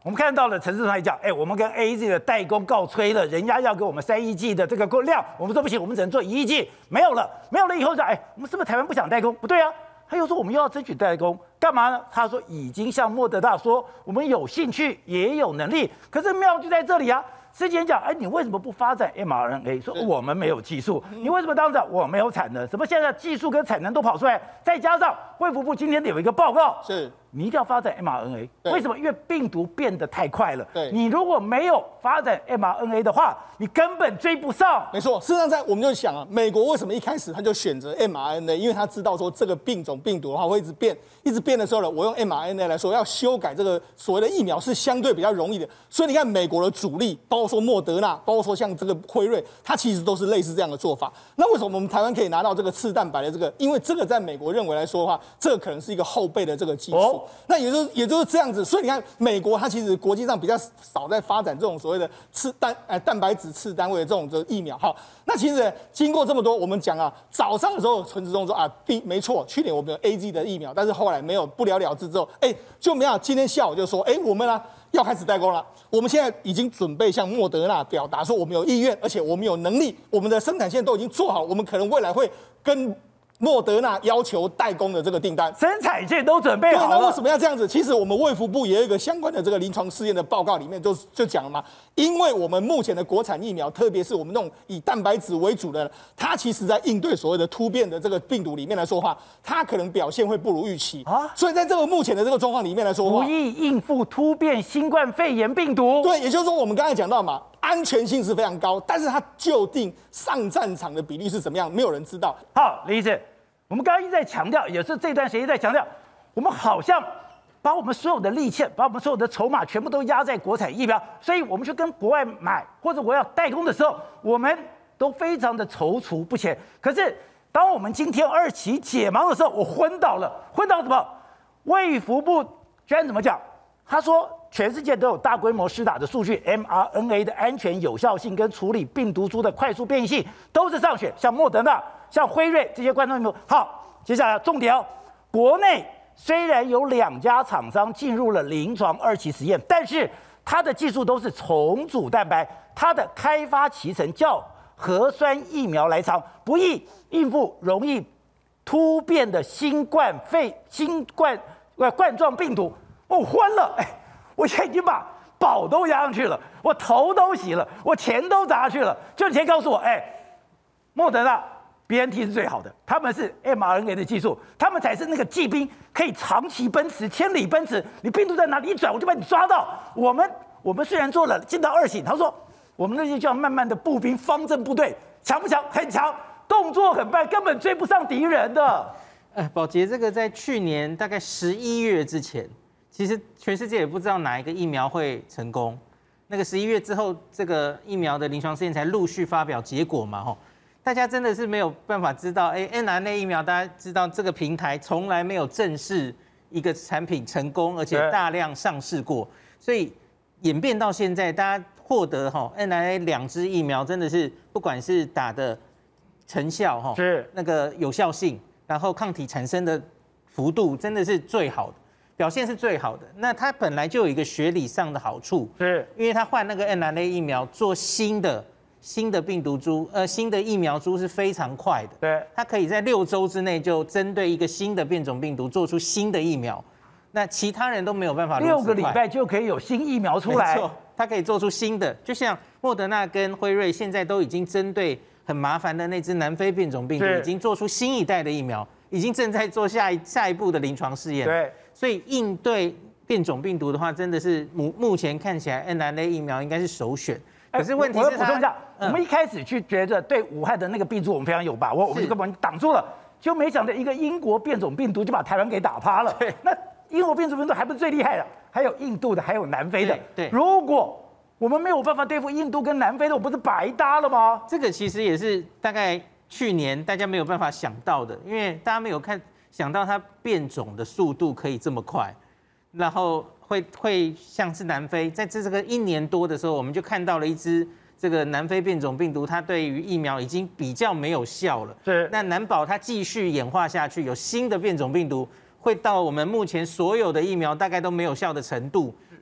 我们看到了陈世忠还讲，哎，我们跟 A Z 的代工告吹了，人家要给我们三亿剂的这个量，我们说不行，我们只能做一亿剂，没有了，没有了以后讲，哎，我们是不是台湾不想代工？不对啊，他又说我们又要争取代工，干嘛呢？他说已经向莫德纳说，我们有兴趣也有能力，可是妙就在这里啊。之前讲，哎，你为什么不发展 M R N A？ 说我们没有技术，你为什么当着我没有产能？什么现在技术跟产能都跑出来，再加上卫福部今天有一个报告， 是你一定要发展 M R N A。为什么？因为病毒变得太快了。 对， 你如果没有发展 M R N A 的话，你根本追不上。 没错，事实上在我们就想啊，美国为什么一开始他就选择 M R N A？ 因为他知道说这个病种病毒的话会一直变，一直变的时候呢，我用 M R N A 来说要修改这个所谓的疫苗是相对比较容易的。所以你看美国的主力，包括说莫德纳，包括说像这个辉瑞，它其实都是类似这样的做法。那为什么我们台湾可以拿到这个次蛋白的这个？因为这个在美国认为来说的话，这个可能是一个后备的这个技术。哦、那也就是也就是这样子。所以你看，美国它其实国际上比较少在发展这种所谓的次蛋呃蛋白质次单位的这种这个疫苗。好，那其实呢经过这么多，我们讲啊，早上的时候陈时中说啊，第没错，去年我们有 A Z 的疫苗，但是后来没有不了了之之后，哎、欸，就没有。今天下午就说，哎、欸，我们呢、啊。要开始代工了，我们现在已经准备向莫德纳表达说我们有意愿，而且我们有能力，我们的生产线都已经做好，我们可能未来会跟莫德纳要求代工的这个订单， 生产线都准备好了。 对，那为什么要这样子？其实我们卫福部也有一个相关的这个临床试验的报告，里面就就讲了嘛，因为我们目前的国产疫苗，特别是我们那种以蛋白质为主的，它其实在应对所谓的突变的这个病毒里面来说话，它可能表现会不如预期啊。所以在这个目前的这个状况里面来说话， 不易应付突变新冠肺炎病毒。 对，也就是说我们刚才讲到嘛。安全性是非常高，但是它究竟上战场的比例是怎么样，没有人知道。 好，李医师，我们刚刚一直在强调，也是这段时间在强调，我们好像把我们所有的利器，把我们所有的筹码全部都压在国产疫苗，所以我们去跟国外买，或者我要代工的时候，我们都非常的踌躇不前。可是当我们今天二期解盲的时候，我昏倒了，昏倒什么？卫福部居然怎么讲？他说，全世界都有大规模施打的数据 ，M R N A 的安全有效性跟处理病毒株的快速变异性都是上选，像莫德纳、像辉瑞这些冠状病毒。好，接下来重点哦，国内虽然有两家厂商进入了临床二期实验，但是它的技术都是重组蛋白，它的开发期程较核酸疫苗来长，不易应付容易突变的新冠肺新冠呃冠状病毒。我昏了，哎，我现在已经把宝都压上去了，我头都洗了，我钱都砸下去了，就你先告诉我，哎，莫德纳、B N T 是最好的，他们是 M R N A 的技术，他们才是那个骑兵，可以长期奔驰、千里奔驰。你病毒在哪里一转，我就把你抓到。我们我们虽然做了进到二期，他说我们那些叫慢慢的步兵、方阵部队，强不强？很强，动作很慢，根本追不上敌人的。 哎，宝杰，这个在去年大概十一月之前。其实全世界也不知道哪一个疫苗会成功。那个十一月之后，这个疫苗的临床试验才陆续发表结果嘛，吼，大家真的是没有办法知道。哎 ，N R N A 疫苗，大家知道这个平台从来没有正式一个产品成功，而且大量上市过，所以演变到现在，大家获得哈 N R N A 两支疫苗，真的是不管是打的成效哈， 是那个有效性，然后抗体产生的幅度，真的是最好的。表现是最好的，那它本来就有一个学理上的好处， 是因为它换那个 N R N A 疫苗做新的新的病毒株，呃，新的疫苗株是非常快的， 对， 它可以在六周之内就针对一个新的变种病毒做出新的疫苗，那其他人都没有办法， 六个礼拜就可以有新疫苗出来， 没错，它可以做出新的，就像莫德纳跟辉瑞现在都已经针对很麻烦的那只南非变种病毒，已经做出新一代的疫苗，已经正在做下一下一步的临床试验， 对。 所以应对变种病毒的话，真的是目目前看起来 N R N A 疫苗应该是首选。可是问题是， 我要补充一下，嗯、我们一开始去觉得对武汉的那个病毒我们非常有把握，我们就根本挡住了，就没想到一个英国变种病毒就把台湾给打趴了。那英国变种病毒还不是最厉害的，还有印度的，还有南非的。 对，对如果我们没有办法对付印度跟南非的，我不是白搭了吗？ 这个其实也是大概去年大家没有办法想到的，因为大家没有看。想到它变种的速度可以这么快，然后会会像是南非，在这这个一年多的时候，我们就看到了一支这个南非变种病毒，它对于疫苗已经比较没有效了。 是， 那难保它继续演化下去，有新的变种病毒会到我们目前所有的疫苗大概都没有效的程度。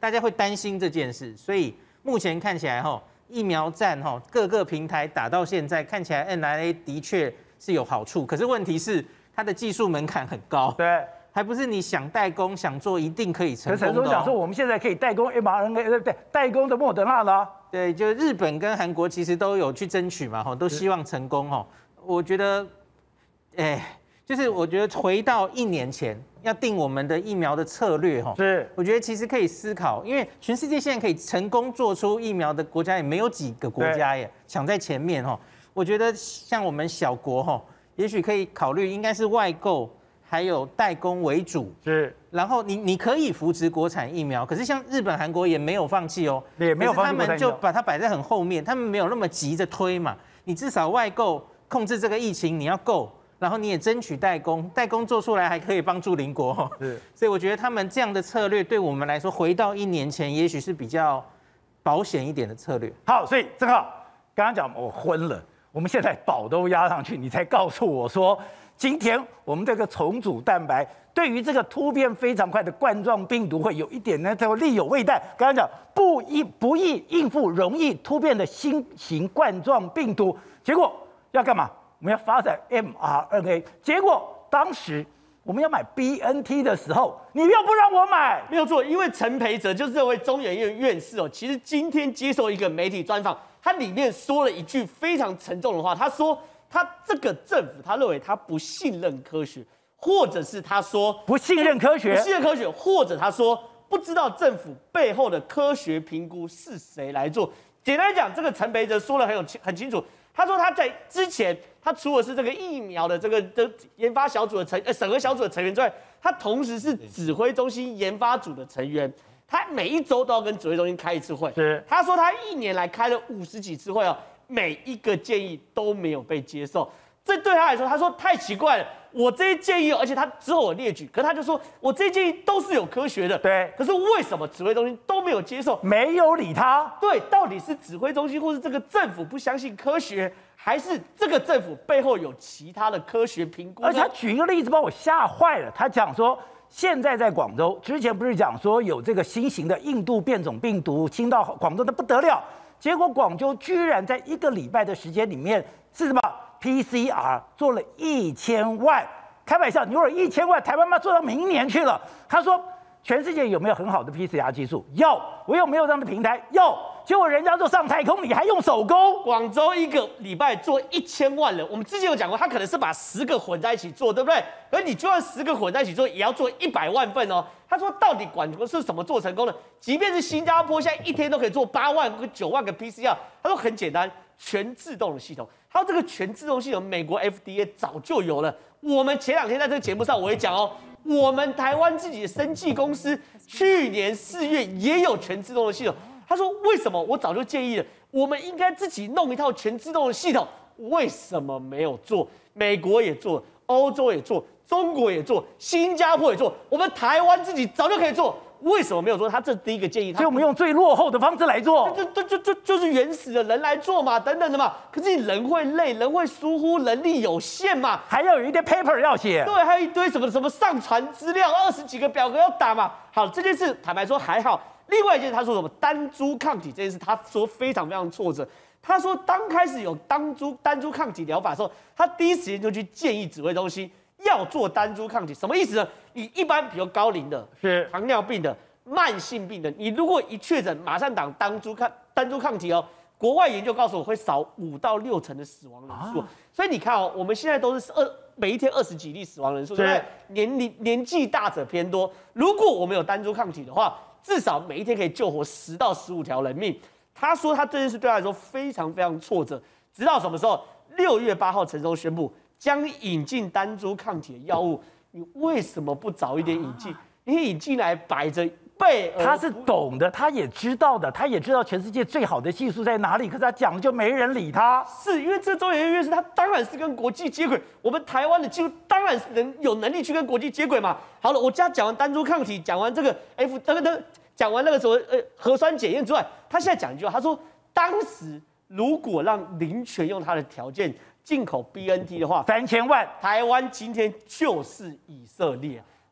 大家会担心这件事，所以目前看起来哈，疫苗战哈各个平台打到现在，看起来 N I A 的确是有好处，可是问题是它的技术门槛很高， 对， 还不是你想代工想做一定可以成功的、哦。 可是陈总讲说，我们现在可以代工 M R N A， 对不对？代工的莫德纳了。 对，就日本跟韩国其实都有去争取嘛，哈，都希望成功哈。我觉得，哎，就是我觉得回到一年前要定我们的疫苗的策略哈， 是， 我觉得其实可以思考，因为全世界现在可以成功做出疫苗的国家也没有几个国家耶，抢在前面哈。我觉得像我们小国哈，也许可以考虑应该是外购还有代工为主， 是。 然后你你可以扶持国产疫苗，可是像日本、韩国也没有放弃哦， 也没有放弃， 他们就把它摆在很后面，他们没有那么急着推嘛。你至少外购控制这个疫情你要够，然后你也争取代工，代工做出来还可以帮助邻国。 是， 所以我觉得他们这样的策略对我们来说，回到一年前也许是比较保险一点的策略。 好，所以正好刚刚讲我昏了，我们现在宝都压上去，你才告诉我说。今天我们这个重组蛋白对于这个突变非常快的冠状病毒会有一点呢，叫利有未逮。刚刚讲不易不易应付容易突变的新型冠状病毒，结果要干嘛？我们要发展 M R N A， 结果当时我们要买 B N T 的时候，你又不让我买， 没有错，因为陈培哲就是这位中研院院士哦，其实今天接受一个媒体专访，他里面说了一句非常沉重的话，他说。他这个政府，他认为他不信任科学，或者是他说不信任科学， 不信任科学，或者他说不知道政府背后的科学评估是谁来做。简单讲，这个陈培哲说的很有很清楚，他说他在之前，他除了是这个疫苗的这个的研发小组的成呃审核小组的成员之外，他同时是指挥中心研发组的成员。他每一周都要跟指挥中心开一次会。 是， 他说他一年来开了五十几次会哦。每一个建议都没有被接受，这对他来说，他说太奇怪了。我这些建议，而且他之后有列举，可是他就说我这些建议都是有科学的， 对。 可是为什么指挥中心都没有接受？ 没有理他。 对，到底是指挥中心或是这个政府不相信科学，还是这个政府背后有其他的科学评估？ 而且他举一个例子把我吓坏了，他讲说。现在在广州，之前不是讲说有这个新型的印度变种病毒侵到广州的不得了，结果广州居然在一个礼拜的时间里面是什么 P C R 做了一千万，开玩笑，你有了一千万，台湾嘛做到明年去了。他说全世界有没有很好的 P C R 技术？有，我有没有这样的平台？有。结果人家都上太空，你还用手工？ 广州一个礼拜做一千万人，我们之前有讲过，他可能是把十个混在一起做，对不对？而你就算十个混在一起做，也要做一百万份哦。他说，到底广州是怎么做成功的？即便是新加坡，现在一天都可以做八万个、九万个 P C R。他说很简单，全自动的系统。他说这个全自动系统，美国 F D A 早就有了。我们前两天在这个节目上我也讲哦，我们台湾自己的生技公司去年四月也有全自动的系统。他说：“为什么我早就建议了，我们应该自己弄一套全自动的系统？为什么没有做？美国也做，欧洲也做，中国也做，新加坡也做，我们台湾自己早就可以做，为什么没有做？他这第一个建议， 所以我们用最落后的方式来做， 就就就就就是原始的人来做嘛，等等的嘛。可是你人会累，人会疏忽，能力有限嘛， 还要有一堆 paper 要写， 对，还有一堆什么什么上传资料，二十几个表格要打嘛。好，这件事坦白说还好。”另外一件事，他说什么单株抗体这件事，他说非常非常挫折。他说刚开始有单株单株抗体疗法的时候，他第一时间就去建议指挥中心要做单株抗体，什么意思呢？你一般比如高龄的、 是糖尿病的、慢性病的，你如果一确诊，马上打单株抗单株抗体哦。国外研究告诉我会少五到六成的死亡人数，啊、所以你看哦，我们现在都是二每一天二十几例死亡人数，对不对？年龄年纪大者偏多。如果我们有单株抗体的话，至少每一天可以救活十到十五条人命。他说他这件事对他来说非常非常挫折，直到什么时候？六月八号，陈时中宣布将引进单株抗体的药物，你为什么不早一点引进？你引进来摆着备而， 他是懂的，他也知道的，他也知道全世界最好的技术在哪里，可是他讲了就没人理他。 是因为这中研院院士他当然是跟国际接轨，我们台湾的技术当然是能有能力去跟国际接轨嘛。好了，我家讲完单株抗体，讲完这个 F 那个那个，讲完那个什么呃核酸检验之外，他现在讲一句话，他说当时如果让林全用他的条件进口 B N T 的话， 三千万， 台湾今天就是以色列。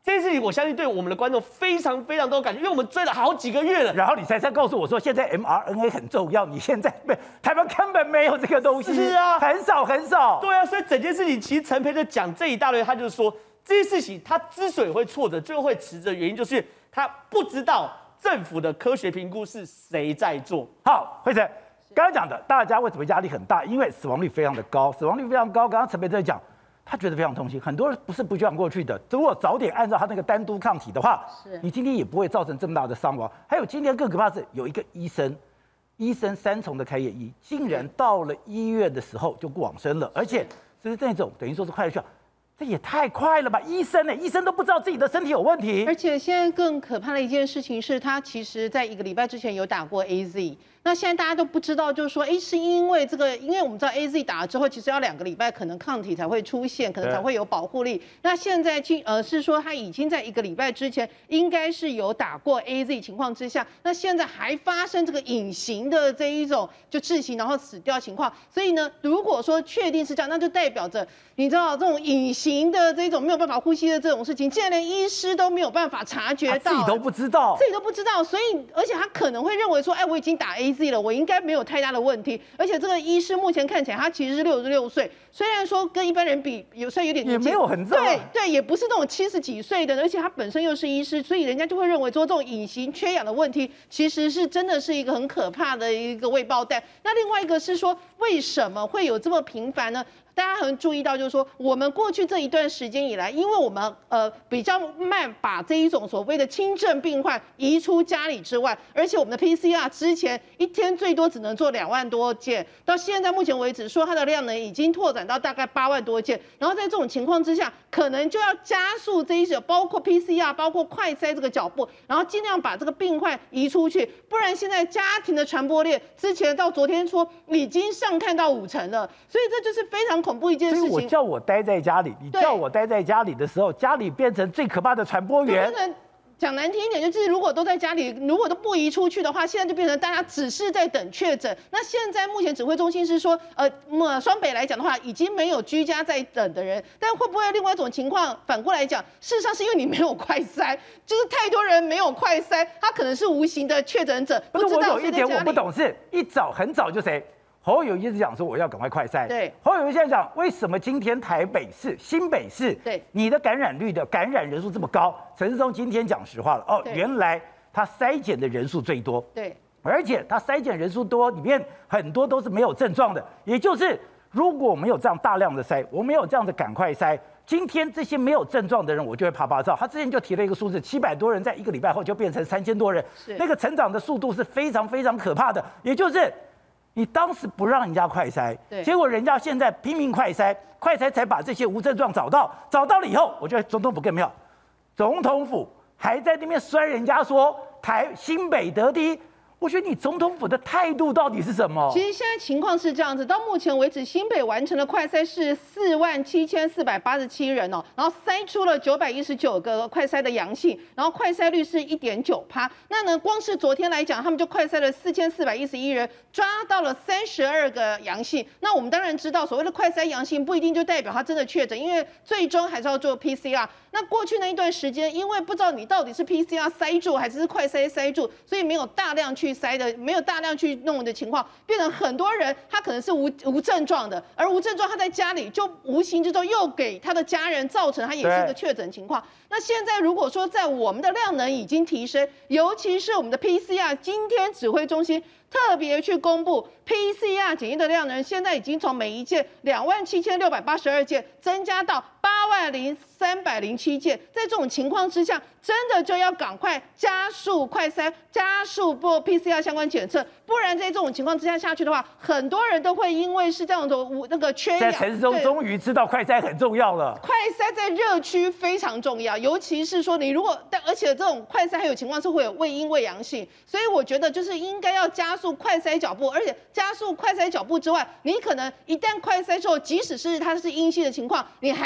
这件事情我相信对我们的观众非常非常多感觉，因为我们追了好几个月了。 然后你才才告诉我说，现在 M R N A 很重要，你现在没台湾根本没有这个东西， 是啊， 很少很少。 对啊，所以整件事情其实陈培就讲这一大堆，他就是说这些事情他之所以会挫折，最后会迟着，原因就是他不知道政府的科学评估是谁在做。 好，慧晨刚刚讲的，大家为什么压力很大？因为死亡率非常的高，死亡率非常高。刚刚陈培在讲。他觉得非常痛心，很多人不是不想过去的。如果早点按照他那个单独抗体的话，你今天也不会造成这么大的伤亡。还有今天更可怕的是，有一个医生，医生三重的开业医，竟然到了医院的时候就往生了，而且是那种等于说是快乐。这也太快了吧！医生呢、欸？医生都不知道自己的身体有问题。 而且现在更可怕的一件事情是，他其实在一个礼拜之前有打过 A Z。那现在大家都不知道，就是说，哎，是因为这个，因为我们知道 A Z 打了之后，其实要两个礼拜，可能抗体才会出现，可能才会有保护力。那现在呃是说他已经在一个礼拜之前，应该是有打过 A Z 情况之下，那现在还发生这个隐形的这一种就窒息然后死掉情况。所以呢，如果说确定是这样，那就代表着你知道这种隐形的这种没有办法呼吸的这种事情，竟然连医师都没有办法察觉到， 自己都不知道， 自己都不知道。所以而且他可能会认为说，哎，我已经打 A Z 了，我应该没有太大的问题。而且这个医师目前看起来，他其实是六十六岁，虽然说跟一般人比，有虽然有点也没有很重， 对对，也不是那种七十几岁的，而且他本身又是医师，所以人家就会认为说，这种隐形缺氧的问题，其实是真的是一个很可怕的一个未爆弹。那另外一个是说，为什么会有这么频繁呢？大家很注意到，就是说，我们过去这一段时间以来，因为我们呃比较慢把这一种所谓的轻症病患移出家里之外，而且我们的 P C R 之前一天最多只能做两万多件，到现在目前为止说它的量能已经拓展到大概八万多件，然后在这种情况之下，可能就要加速这一些包括 P C R 包括快筛这个脚步，然后尽量把这个病患移出去，不然现在家庭的传播链之前到昨天说已经上看到五成了，所以这就是非常恐怖一件事情。 所以我叫我待在家里，你叫我待在家里的时候，家里变成最可怕的传播源。 讲难听一点，就是如果都在家里，如果都不移出去的话，现在就变成大家只是在等确诊。那现在目前指挥中心是说，呃，双北来讲的话，已经没有居家在等的人，但会不会另外一种情况反过来讲，事实上是因为你没有快筛，就是太多人没有快筛，他可能是无形的确诊者。 不是，我有一点我不懂，是一早很早就谁？侯友宜一直讲说我要赶快快筛， 对。 侯友宜现在讲为什么今天台北市、新北市， 对， 你的感染率的感染人数这么高？陈时中今天讲实话了，哦，原来他筛检的人数最多， 对， 而且他筛检人数多，里面很多都是没有症状的，也就是如果我们有这样大量的筛，我们有这样的赶快筛，今天这些没有症状的人，我就会啪啪照。他之前就提了一个数字，七百多人在一个礼拜后就变成三千多人，那个成长的速度是非常非常可怕的，也就是。你当时不让人家快筛，结果人家现在拼命快筛，快筛才把这些无症状找到，找到了以后，我觉得总统府更妙，总统府还在那边酸人家说台新北得第一。我觉得你总统府的态度到底是什么？ 其实现在情况是这样子，到目前为止，新北完成的快筛是四万七千四百八十七人哦，然后筛出了九百一十九个快筛的阳性，然后快筛率是一点九趴。那呢，光是昨天来讲，他们就快筛了四千四百一十一人，抓到了三十二个阳性。那我们当然知道，所谓的快筛阳性不一定就代表他真的确诊，因为最终还是要做 P C R。那过去那一段时间，因为不知道你到底是 P C R 塞住还是快筛塞住，所以没有大量去筛的，没有大量去弄的情况，变成很多人他可能是无无症状的，而无症状他在家里就无形之中又给他的家人造成他也是一个确诊情况。那现在如果说在我们的量能已经提升，尤其是我们的 P C R， 今天指挥中心特别去公布 P C R 检验的量能，现在已经从每一件两万七千六百八十二件增加到八万零三百零七件。在这种情况之下，真的就要赶快加速快筛，加速做 P C R 相关检测，不然在这种情况之下下去的话，很多人都会因为是这样的那个缺氧。 在陈时中终于知道快筛很重要了。 快筛在热区非常重要，尤其是说你如果，但而且这种快筛还有情况是会有未阴未阳性，所以我觉得就是应该要加速快筛脚步，而且加速快筛脚步之外，你可能一旦快筛之后，即使是它是阴性的情况，你还是要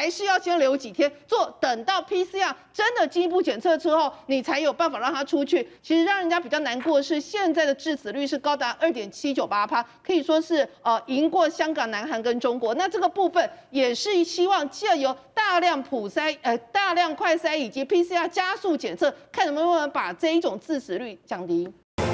先留几天做，等到 P C R 真的进一步检测之后，你才有办法让他出去。其实让人家比较难过的是，现在的致死率是高达二点七九八趴，可以说是呃赢过香港、南韩跟中国。那这个部分也是希望借由大量普筛、呃大量快筛以及 P C R 加速检测，看能不能把这一种致死率降低。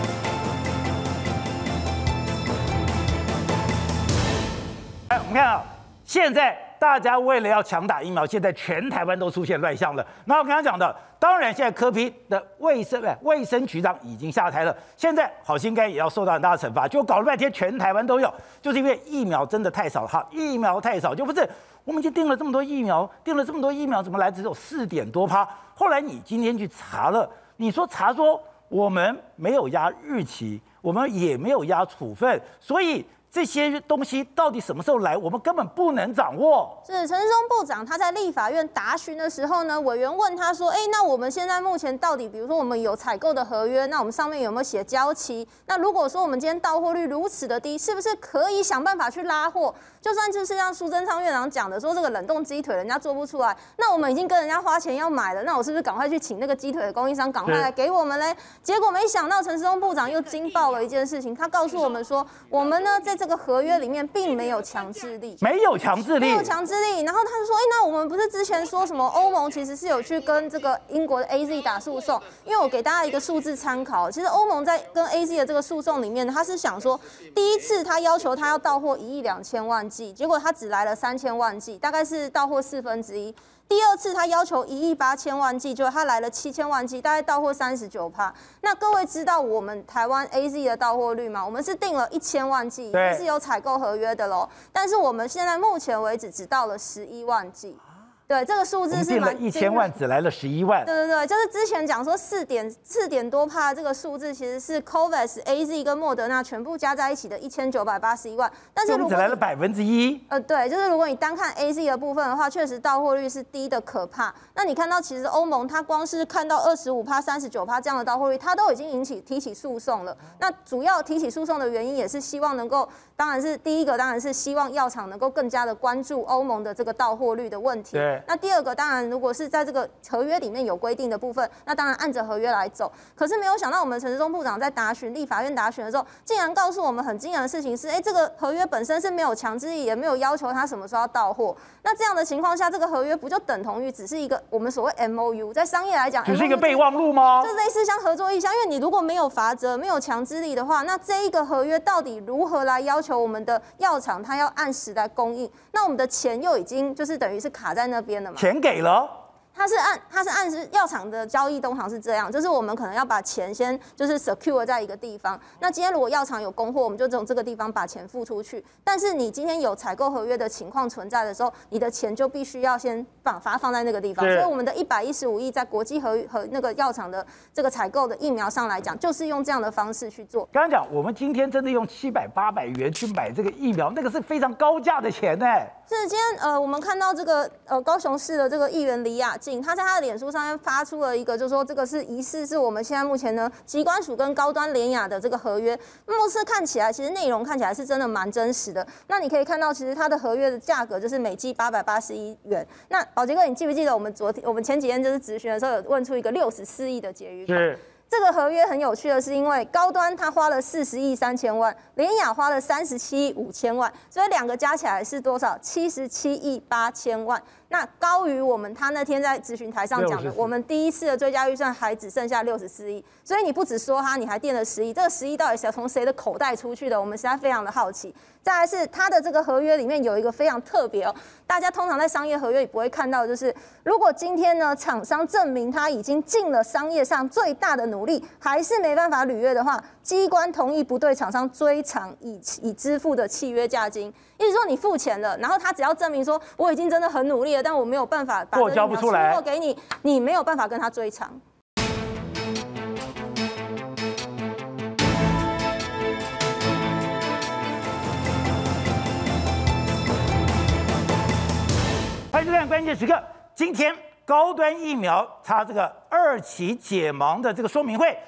哎，我们看啊，现在大家为了要强打疫苗，现在全台湾都出现乱象了。那我刚刚讲的，当然现在柯 P 的卫生哎卫生局长已经下台了，现在好心该也要受到很大的惩罚。就搞了半天，全台湾都有，就是因为疫苗真的太少了哈，疫苗太少，就不是我们已经订了这么多疫苗，订了这么多疫苗，怎么来只有四点多趴？后来你今天去查了，你说查说我们没有压日期，我们也没有压处分，所以。这些东西到底什么时候来，我们根本不能掌握。 是陈时中部长他在立法院答询的时候呢，委员问他说：“哎，那我们现在目前到底，比如说我们有采购的合约，那我们上面有没有写交期？那如果说我们今天到货率如此的低，是不是可以想办法去拉货？就算就是像苏贞昌院长讲的，说这个冷冻鸡腿人家做不出来，那我们已经跟人家花钱要买了，那我是不是赶快去请那个鸡腿的供应商赶快来给我们嘞？结果没想到陈时中部长又惊爆了一件事情，他告诉我们说，我们呢在这个合约里面并没有强制力， 没有强制力， 没有强制力。然后他就说，哎，那我们不是之前说什么欧盟其实是有去跟这个英国的 A Z 打诉讼？因为我给大家一个数字参考，其实欧盟在跟 A Z 的这个诉讼里面，他是想说，第一次他要求他要到货一亿两千万剂，结果他只来了三千万剂，大概是到货四分之一。第二次他要求一亿八千万剂，就他来了七千万剂，大概到货三十九趴。那各位知道我们台湾 A Z 的到货率吗？我们是订了一千万剂，是有采购合约的喽。但是我们现在目前为止只到了十一万剂。对，这个数字是蛮一千万只来了十一万。 对对对，就是之前讲说四点四点多趴这个数字，其实是 COVAX、A Z 跟莫德纳全部加在一起的一千九百八十一万。但是如果只来了百分之一。 呃，对，就是如果你单看 A Z 的部分的话，确实到货率是低的可怕。那你看到其实欧盟它光是看到二十五趴、三十九趴这样的到货率，它都已经引起提起诉讼了。那主要提起诉讼的原因也是希望能够，当然是第一个当然是希望药厂能够更加的关注欧盟的这个到货率的问题。 对。 那第二个当然。如果是在这个合约里面有规定的部分，那当然按着合约来走。可是没有想到，我们陈时中部长在答询立法院答询的时候，竟然告诉我们很惊人的事情是：哎，这个合约本身是没有强制力，也没有要求他什么时候要到货。那这样的情况下，这个合约不就等同于只是一个我们所谓 M O U， 在商业来讲， 只是一个备忘录吗？ 就类似像合作意向，因为你如果没有罚则、没有强制力的话，那这一个合约到底如何来要求我们的药厂它要按时来供应？那我们的钱又已经就是等于是卡在那边了嘛？ 钱给了。 它是按它是按时药厂的交易通常是这样，就是我们可能要把钱先就是 secure 在一个地方。那今天如果药厂有供货，我们就从这个地方把钱付出去。但是你今天有采购合约的情况存在的时候，你的钱就必须要先把它放在那个地方。所以我们的一百一十五亿在国际和和那个药厂的这个采购的疫苗上来讲，就是用这样的方式去做。 刚刚讲，我们今天真的用七百八百元去买这个疫苗，那个是非常高价的钱呢。 是今天呃，我们看到这个呃高雄市的这个议员李雅静，他在他的脸书上面发出了一个，就是说这个是疑似是我们现在目前呢疾管署跟高端联雅的这个合约。目次看起来，其实内容看起来是真的蛮真实的。那你可以看到，其实它的合约的价格就是每剂八百八十一元。那宝杰哥，你记不记得我们昨天我们前几天就是质询的时候有问出一个六十四亿的结余款？ 是。 这个合约很有趣的是，因为高端他花了四十亿三千万，联雅花了三十七亿五千万，所以两个加起来是多少？七十七亿八千万。那高于我们他那天在咨询台上讲的，我们第一次的追加预算还只剩下六十四亿，所以你不只说他，你还垫了十亿，这个十亿到底是从谁的口袋出去的？我们实在非常的好奇。再来是他的这个合约里面有一个非常特别哦，大家通常在商业合约里不会看到，就是如果今天呢厂商证明他已经尽了商业上最大的努力，还是没办法履约的话，机关同意不对厂商追偿已已支付的契约价金。意思说你付钱了，然后他只要证明说我已经真的很努力了，但我没有办法把这个交不出来， 给你，你没有办法跟他追偿。 欢迎收看关键时刻。今天高端疫苗它这个二期解盲的这个说明会，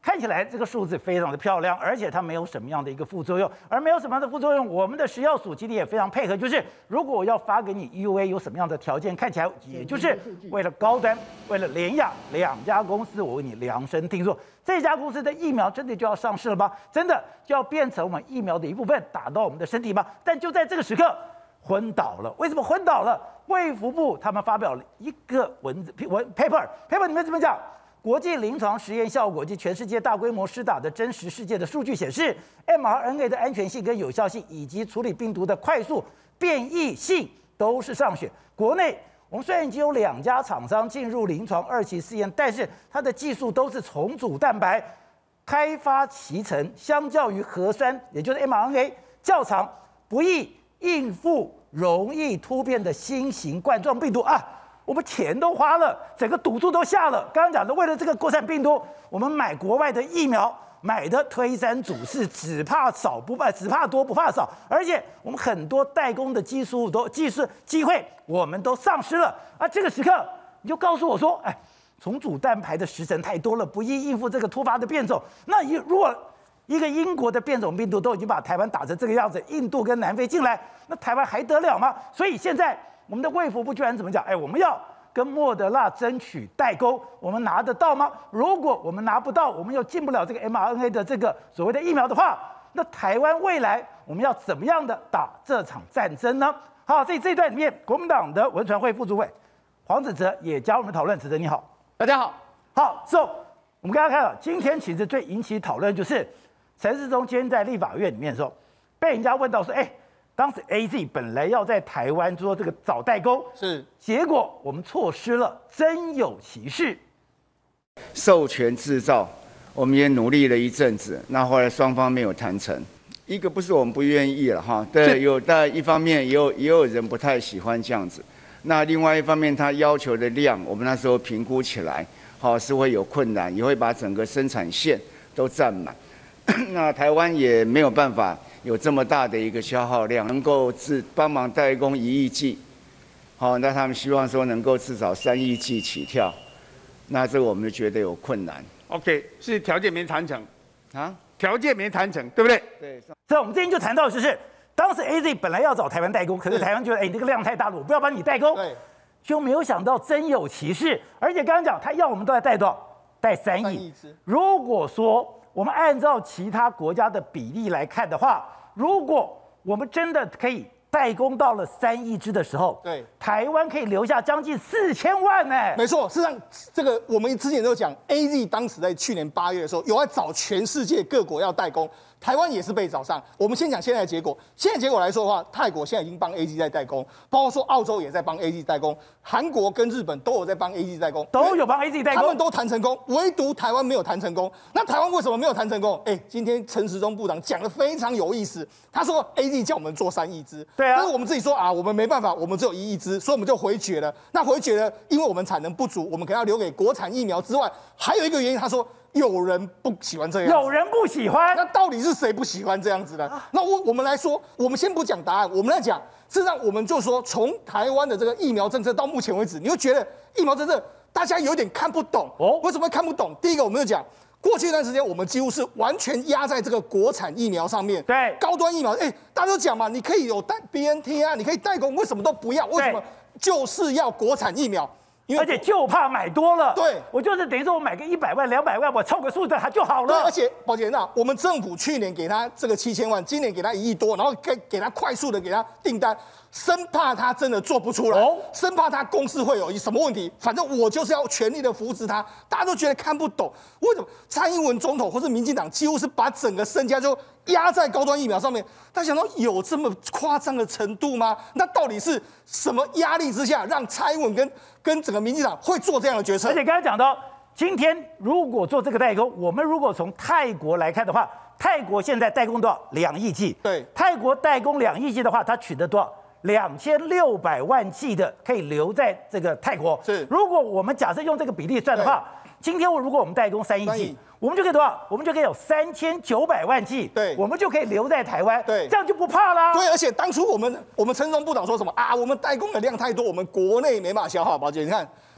看起来这个数字非常的漂亮，而且它没有什么样的一个副作用，而没有什么样的副作用，我们的食药署今天也非常配合，就是如果我要发给你 E U A 有什么样的条件，看起来也就是为了高端，为了联亚两家公司，我为你量身定做，这家公司的疫苗真的就要上市了吗？真的就要变成我们疫苗的一部分，打到我们的身体吗？但就在这个时刻，昏倒了。为什么昏倒了？卫福部他们发表了一个文字文 paper paper 里面怎么讲？国际临床实验效果及全世界大规模施打的真实世界的数据显示 ，M R N A 的安全性跟有效性，以及处理病毒的快速变异性都是上选。国内我们虽然已经有两家厂商进入临床二期试验，但是它的技术都是重组蛋白开发期程，相较于核酸，也就是 M R N A 较长，不易应付容易突变的新型冠状病毒啊。我们钱都花了，整个赌注都下了。刚刚讲的，为了这个国产病毒，我们买国外的疫苗，买的推三阻四，只怕少不怕，只怕多不怕少。而且我们很多代工的技术都技术机会，我们都丧失了。啊，这个时刻你就告诉我说，哎，重组蛋白的时程太多了，不易应付这个突发的变种。那如果一个英国的变种病毒都已经把台湾打成这个样子，印度跟南非进来，那台湾还得了吗？所以现在我们的卫福部居然怎么讲？哎，我们要跟莫德纳争取代工，我们拿得到吗？如果我们拿不到，我们又进不了这个 M R N A 的这个所谓的疫苗的话，那台湾未来我们要怎么样的打这场战争呢？好，所以这一段里面，国民党的文传会副主委黄子哲也加入我们讨论。子哲你好， 大家好。 好 ，So 我们刚刚看到，今天其实最引起讨论就是陈时中今天在立法院里面的时候，被人家问到说，哎。当时 A Z 本来要在台湾做这个找代工， 是， 结果我们错失了，真有其事。 授权制造，我们也努力了一阵子，那后来双方没有谈成。一个不是我们不愿意了哈，对，有但一方面也有也有人不太喜欢这样子。那另外一方面，他要求的量，我们那时候评估起来，好是会有困难，也会把整个生产线都占满。那台湾也没有办法有这么大的一个消耗量，能够自帮忙代工一亿剂，好，那他们希望说能够至少三亿剂起跳，那这个我们就觉得有困难。 OK， 是条件没谈成啊， 条件没谈成，对不对？ 对。 所以我们今天就谈到的就是，当时 A Z 本来要找台湾代工，可是台湾觉得，哎，你这个量太大了，我不要帮你代工， 对， 就没有想到真有其事，而且刚刚讲他要我们都要代多少？代三亿。如果说我们按照其他国家的比例来看的话，如果我们真的可以代工到了三亿支的时候， 对， 台湾可以留下将近四千万呢。 没错，事实上，这个我们之前都讲 ，A Z 当时在去年八月的时候，有在找全世界各国要代工，台湾也是被找上。我们先讲现在的结果，现在结果来说的话，泰国现在已经帮 A Z 在代工，包括说澳洲也在帮 A Z 代工，韩国跟日本都有在帮 A Z 代工， 都有帮 A Z 代工， 他们都谈成功，唯独台湾没有谈成功。那台湾为什么没有谈成功？哎，今天陈时中部长讲的非常有意思，他说 A Z 叫我们做三亿支， 对啊， 但是我们自己说啊，我们没办法，我们只有一亿支，所以我们就回绝了。那回绝了，因为我们产能不足，我们可能要留给国产疫苗之外，还有一个原因，他说。有人不喜欢这样， 有人不喜欢， 那到底是谁不喜欢这样子呢？啊、那我我们来说，我们先不讲答案，我们来讲，事实上我们就说，从台湾的这个疫苗政策到目前为止，你会觉得疫苗政策大家有点看不懂哦。为什么会看不懂？第一个，我们就讲过去一段时间，我们几乎是完全压在这个国产疫苗上面， 对， 高端疫苗，哎、欸，大家都讲嘛，你可以有代 B N T 啊，你可以代工，为什么都不要？为什么就是要国产疫苗？ 而且就怕买多了， 对， 我就是等于说我买个一百万、两百万，我凑个数字它就好了。 对，而且宝姐那我们政府去年给他这个七千万，今年给他一亿多，然后给给他快速的给他订单，生怕他真的做不出来，哦、生怕他公司会有什么问题。反正我就是要全力的扶持他，大家都觉得看不懂，为什么蔡英文总统或是民进党几乎是把整个身家就压在高端疫苗上面？大家想到有这么夸张的程度吗？那到底是什么压力之下，让蔡英文跟跟整个民进党会做这样的决策？ 而且刚才讲到，今天如果做这个代工，我们如果从泰国来看的话，泰国现在代工多少？两亿剂。 对， 泰国代工两亿剂的话，它取得多少？两千六百万剂的可以留在这个泰国。 是， 如果我们假设用这个比例算的话，今天如果我们代工三亿剂，我们就可以多少？我们就可以有三千九百万剂， 对， 我们就可以留在台湾， 对， 这样就不怕啦。 对，而且当初我们我们陈时中部长说什么啊？我们代工的量太多，我们国内没办法消耗。宝姐，你看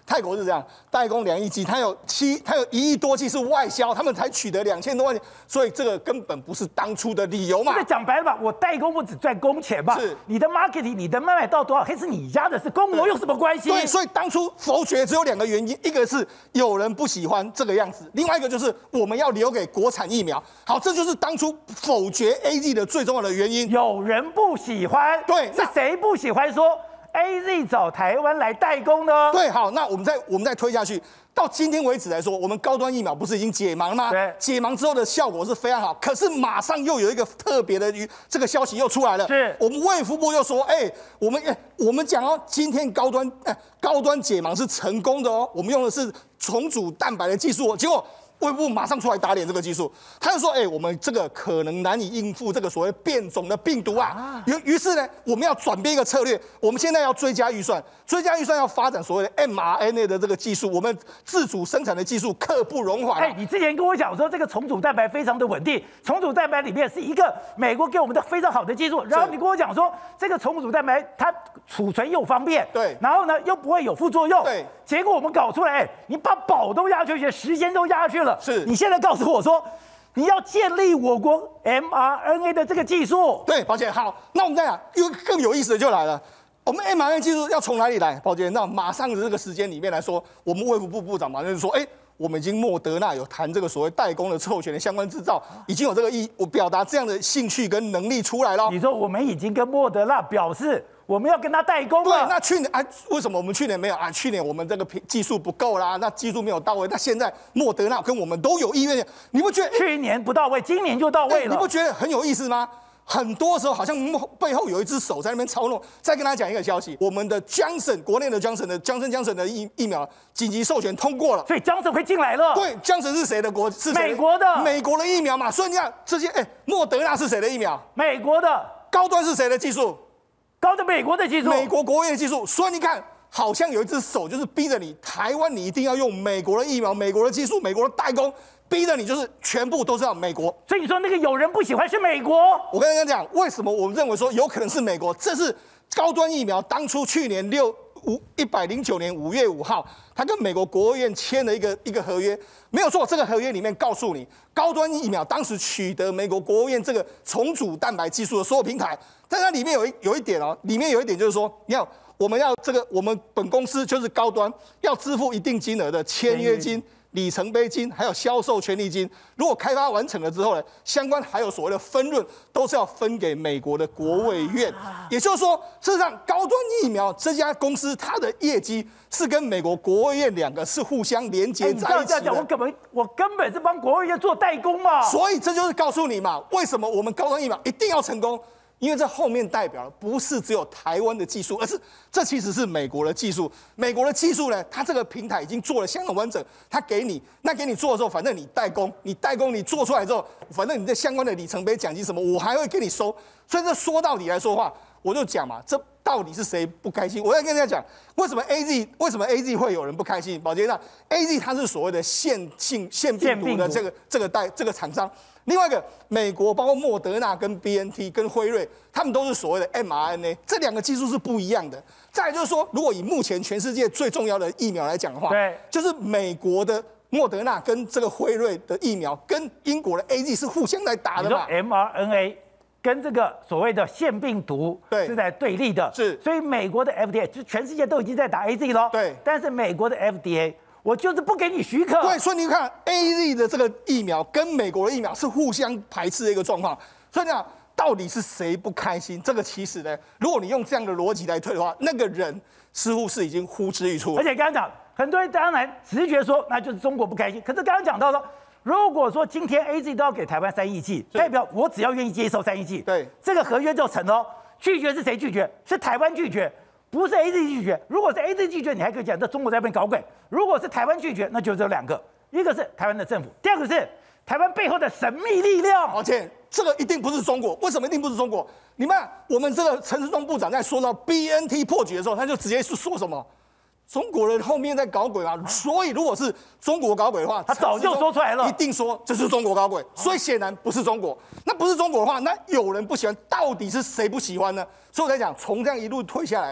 泰国是这样，代工两亿剂，它有七，它有一亿多剂是外销，他们才取得两千多万，所以这个根本不是当初的理由嘛。 这讲白了吧，我代工不只赚工钱嘛， 是你的 marketing， 你的卖买到多少，还是你家的事，跟我有什么关系？ 对，所以当初否决只有两个原因，一个是有人不喜欢这个样子，另外一个就是我们要留给国产疫苗。好，这就是当初否决 A Z 的最重要的原因。 有人不喜欢， 对， 是谁不喜欢说 A Z 找台湾来代工呢？ 对，好，那我们再我们再推下去，到今天为止来说，我们高端疫苗不是已经解盲了吗？ 对， 解盲之后的效果是非常好，可是马上又有一个特别的这个消息又出来了， 是我们卫福部又说，哎、欸，我们哎、欸，我们讲哦，今天高端哎、欸、高端解盲是成功的哦，我们用的是重组蛋白的技术哦，结果。卫福部马上出来打脸这个技术，他就说：“哎、欸，我们这个可能难以应付这个所谓变种的病毒啊。于于是呢，我们要转变一个策略，我们现在要追加预算，追加预算要发展所谓的 M R N A 的这个技术，我们自主生产的技术刻不容缓、啊。” 哎，你之前跟我讲说这个重组蛋白非常的稳定，重组蛋白里面是一个美国给我们的非常好的技术，然后你跟我讲说这个重组蛋白它储存又方便， 对， 然后呢又不会有副作用， 对， 结果我们搞出来，哎，你把宝都压下去，时间都压下去了， 是你现在告诉我说，你要建立我国 M R N A 的这个技术。 对，宝姐，好，那我们再讲，一个更有意思的就来了。我们 M R N A 技术要从哪里来？宝姐，那马上的这个时间里面来说，我们卫福部部长马上就说，哎、欸，我们已经莫德纳有谈这个所谓代工的授权的相关制造，已经有这个意，我表达这样的兴趣跟能力出来了。 你说我们已经跟莫德纳表示。我们要跟他代工了。 对，那去年啊，为什么我们去年没有啊？去年我们这个技术不够啦，那技术没有到位。那现在莫德纳跟我们都有意愿，你不觉得？ 去年不到位，今年就到位了。 你不觉得很有意思吗？很多时候好像背后有一只手在那边操弄。再跟大家讲一个消息，我们的 Johnson 国内的 Johnson 的 Johnson Johnson 的疫疫苗紧急授权通过了， 所以 Johnson 会进来了。 对 ，Johnson 是谁的国？是美国的， 美国的疫苗嘛。所以你看这些，哎、欸，莫德纳是谁的疫苗？ 美国的。 高端是谁的技术？ 高的美国的技术， 美国国务院的技术，所以你看，好像有一只手就是逼着你，台湾你一定要用美国的疫苗、美国的技术、美国的代工，逼着你就是全部都是要美国。 所以你说那个有人不喜欢是美国？ 我跟大家讲，为什么我们认为说有可能是美国？这是高端疫苗当初去年六五一百零九年五月五号，他跟美国国务院签了一个一个合约，没有错。这个合约里面告诉你，高端疫苗当时取得美国国务院这个重组蛋白技术的所有平台。但它里面有一有一点哦，里面有一点就是说，你要我们要这个我们本公司就是高端要支付一定金额的签约金、里程碑金，还有销售权利金。如果开发完成了之后呢，相关还有所谓的分润，都是要分给美国的国卫院。也就是说，事实上高端疫苗这家公司它的业绩是跟美国国卫院两个是互相连接在一起的。 我根本我根本是帮国卫院做代工嘛。 所以这就是告诉你嘛，为什么我们高端疫苗一定要成功。因为这后面代表了不是只有台湾的技术，而是这其实是美国的技术。美国的技术呢，它这个平台已经做了相当完整，它给你，那给你做的时候，反正你代工，你代工你做出来之后，反正你的相关的里程碑、奖金什么，我还会给你收。所以这说到底来说话，我就讲嘛，这到底是谁不开心？我要跟大家讲，为什么 A Z 为什么 A Z 会有人不开心？宝杰那 A Z 它是所谓的腺性腺病毒的这个这个代这个厂商。另外一个，美国包括莫德纳跟 B N T 跟辉瑞，他们都是所谓的 M R N A， 这两个技术是不一样的。再来就是说，如果以目前全世界最重要的疫苗来讲的话， 对， 就是美国的莫德纳跟这个辉瑞的疫苗，跟英国的 A Z 是互相在打的嘛。 你说 M R N A 跟这个所谓的腺病毒是在对立的， 是， 所以美国的 F D A 就全世界都已经在打 A Z 了， 对， 但是美国的 F D A。我就是不给你许可。 对，所以你看 A Z 的这个疫苗跟美国的疫苗是互相排斥的一个状况。所以讲到底是谁不开心？这个其实呢，如果你用这样的逻辑来推的话，那个人似乎是已经呼之欲出。 而且刚刚讲，很多人当然直觉说那就是中国不开心。可是刚刚讲到说，如果说今天 A Z 都要给台湾三亿剂，代表我只要愿意接受三亿剂， 对， 这个合约就成了。拒绝是谁拒绝？是台湾拒绝。不是 A Z 拒绝，如果是 A Z 拒绝，你还可以讲这中国在那边搞鬼；如果是台湾拒绝，那就只有两个，一个是台湾的政府，第二个是台湾背后的神秘力量。 而且这个一定不是中国，为什么一定不是中国？你们我们这个陈时中部长在说到 B N T 破局的时候，他就直接是说什么？中国人后面在搞鬼嘛，所以如果是中国搞鬼的话， 他早就说出来了， 一定说这是中国搞鬼。所以显然不是中国，那不是中国的话，那有人不喜欢，到底是谁不喜欢呢？所以我在讲，从这样一路推下来的话，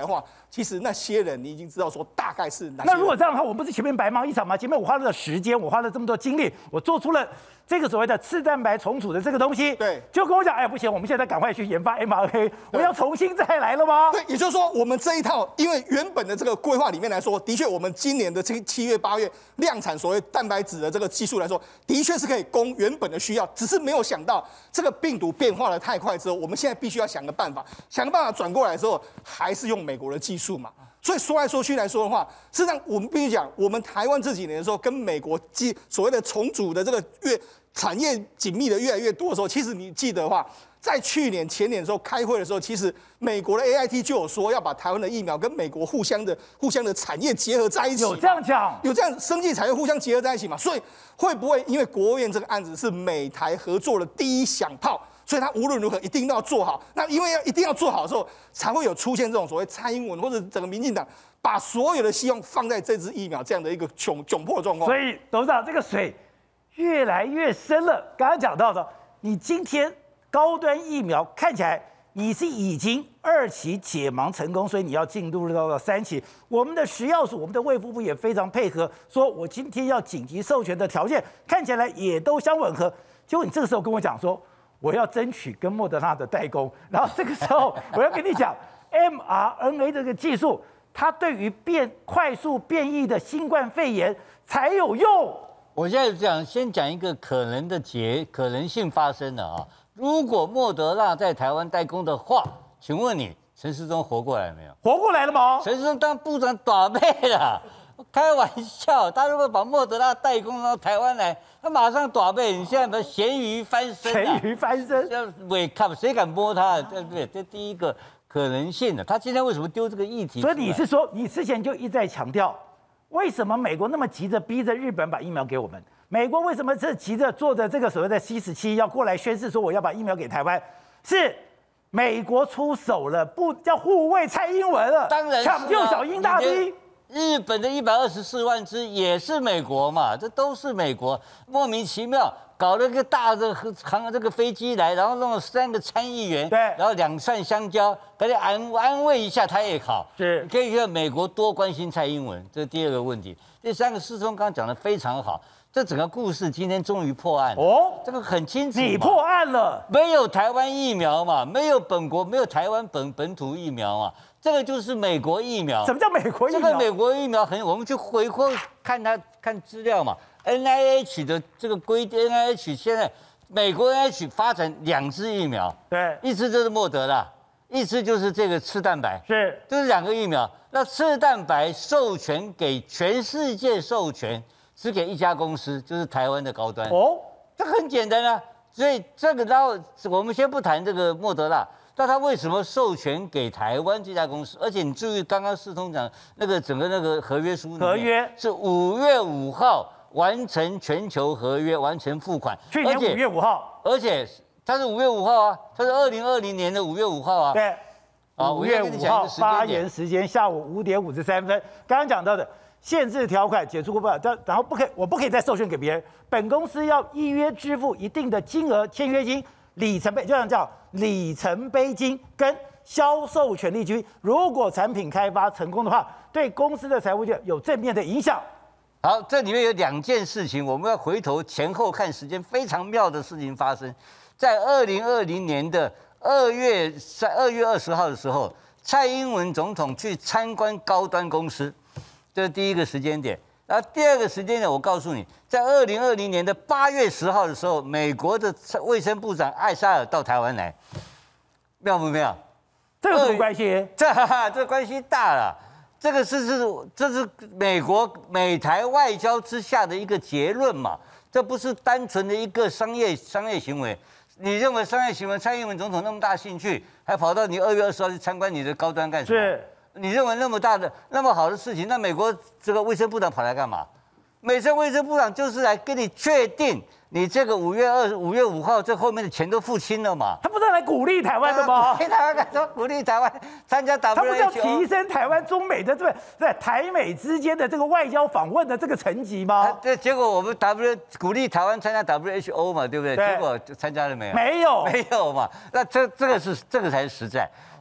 其实那些人你已经知道说大概是哪些人。 那如果这样的话，我不是前面白忙一场吗？前面我花了时间，我花了这么多精力，我做出了这个所谓的次蛋白重组的这个东西， 对， 就跟我讲，哎，不行，我们现在赶快去研发 M R N A， 我要重新再来了吗？ 对，也就是说，我们这一套，因为原本的这个规划里面来说，的确，我们今年的这七月、八月量产所谓蛋白质的这个技术来说，的确是可以供原本的需要，只是没有想到这个病毒变化的太快之后，我们现在必须要想个办法，想个办法转过来的时候，还是用美国的技术嘛。所以说来说去来说的话，事实上我们必须讲，我们台湾这几年的时候，跟美国基所谓的重组的这个越产业紧密的越来越多的时候，其实你记得的话，在去年前年的时候开会的时候，其实美国的 A I T 就有说要把台湾的疫苗跟美国互相的互相的产业结合在一起， 有这样讲， 有这样生技产业互相结合在一起嘛？所以会不会因为国务院这个案子是美台合作的第一响炮？所以他无论如何一定都要做好。那因为要一定要做好的时候，才会有出现这种所谓蔡英文或者整个民进党把所有的希望放在这支疫苗这样的一个窘窘迫状况。 所以董事长，这个水越来越深了。刚刚讲到的，你今天高端疫苗看起来你是已经二期解盲成功，所以你要进入到三期。我们的食药署、我们的卫福部也非常配合，说我今天要紧急授权的条件看起来也都相吻合。结果你这个时候跟我讲说，我要争取跟莫德纳的代工，然后这个时候我要跟你讲 M R N A 这个技术，它对于变快速变异的新冠肺炎才有用。 我现在讲，先讲一个可能的结可能性发生的啊。如果莫德纳在台湾代工的话，请问你陈时中活过来没有？ 活过来了吗？ 陈时中当部长打背了。开玩笑，他如果把莫德纳代工到台湾来，他马上打背。你现在把咸鱼翻身、啊， 咸鱼翻身， 这尾靠谁敢摸他？对不对？这第一个可能性的。他今天为什么丢这个议题？ 所以你是说，你之前就一再强调，为什么美国那么急着逼着日本把疫苗给我们？美国为什么是急着做着这个所谓的 C 十七要过来宣誓说我要把疫苗给台湾？是美国出手了，不要护卫蔡英文了， 当然、啊、 抢救小英大兵。 日本的一百二十四万只也是美国嘛，这都是美国，莫名其妙搞了个大的航这个飞机来，然后弄了三个参议员， 对， 然后两串香蕉，大家安安慰一下他也好， 是， 你可以看美国多关心蔡英文，这是第二个问题。第三个，世忠刚刚讲的非常好，这整个故事今天终于破案了哦，这个很清楚， 你破案了， 没有台湾疫苗嘛，没有本国没有台湾本本土疫苗嘛。这个就是美国疫苗。 什么叫美国疫苗？ 这个美国疫苗很，我们去回顾看它看资料嘛。N I H 的这个规定 ，N I H 现在美国 N I H 发展两支疫苗， 对， 一支就是莫德纳，一支就是这个次蛋白， 是， 就是两个疫苗。那次蛋白授权给全世界授权，只给一家公司，就是台湾的高端。哦，这很简单啊。所以这个，然后我们先不谈这个莫德纳。那他为什么授权给台湾这家公司？而且你注意，刚刚世通讲那个整个那个合约书， 合约是五月五号完成全球合约，完成付款。 去年五月五号， 而且它是五月五号啊，它是二零二零年的五月五号啊。 对，啊，五月五号发言时间下午五点五十三分。刚刚讲到的限制条款解除不了，但然后不可以，我不可以再授权给别人。本公司要依约支付一定的金额签约金。里程碑就像叫里程碑金跟销售权利金，如果产品开发成功的话，对公司的财务就有正面的影响。 好，这里面有两件事情，我们要回头前后看时间，非常妙的事情发生在二零二零年的二月三二月二十号的时候，蔡英文总统去参观高端公司，这是第一个时间点。然后第二个时间点，我告诉你，在二零二零年的八月十号的时候，美国的卫生部长艾沙尔到台湾来，妙不妙？ 这有什么关系？ 这这关系大了。这个是是这是美国美台外交之下的一个结论嘛？这不是单纯的一个商业商业行为。你认为商业行为，蔡英文总统那么大兴趣，还跑到你二月二十号去参观你的高端干什么？ 是。 你认为那么大的、那么好的事情，那美国这个卫生部长跑来干嘛？美国卫生部长就是来跟你确定你这个五月二、五月五号这后面的钱都付清了嘛？ 他不是来鼓励台湾的吗？ 鼓励台湾干什么？鼓励台湾参加 W H O， 他不是要提升台湾中美的这个在台美之间的这个外交访问的这个层级吗？ 对，结果我们 W 鼓励台湾参加 W H O 嘛，对不对？ 对， 结果参加了没有？ 没有， 没有嘛。那这这个是这个才是实在。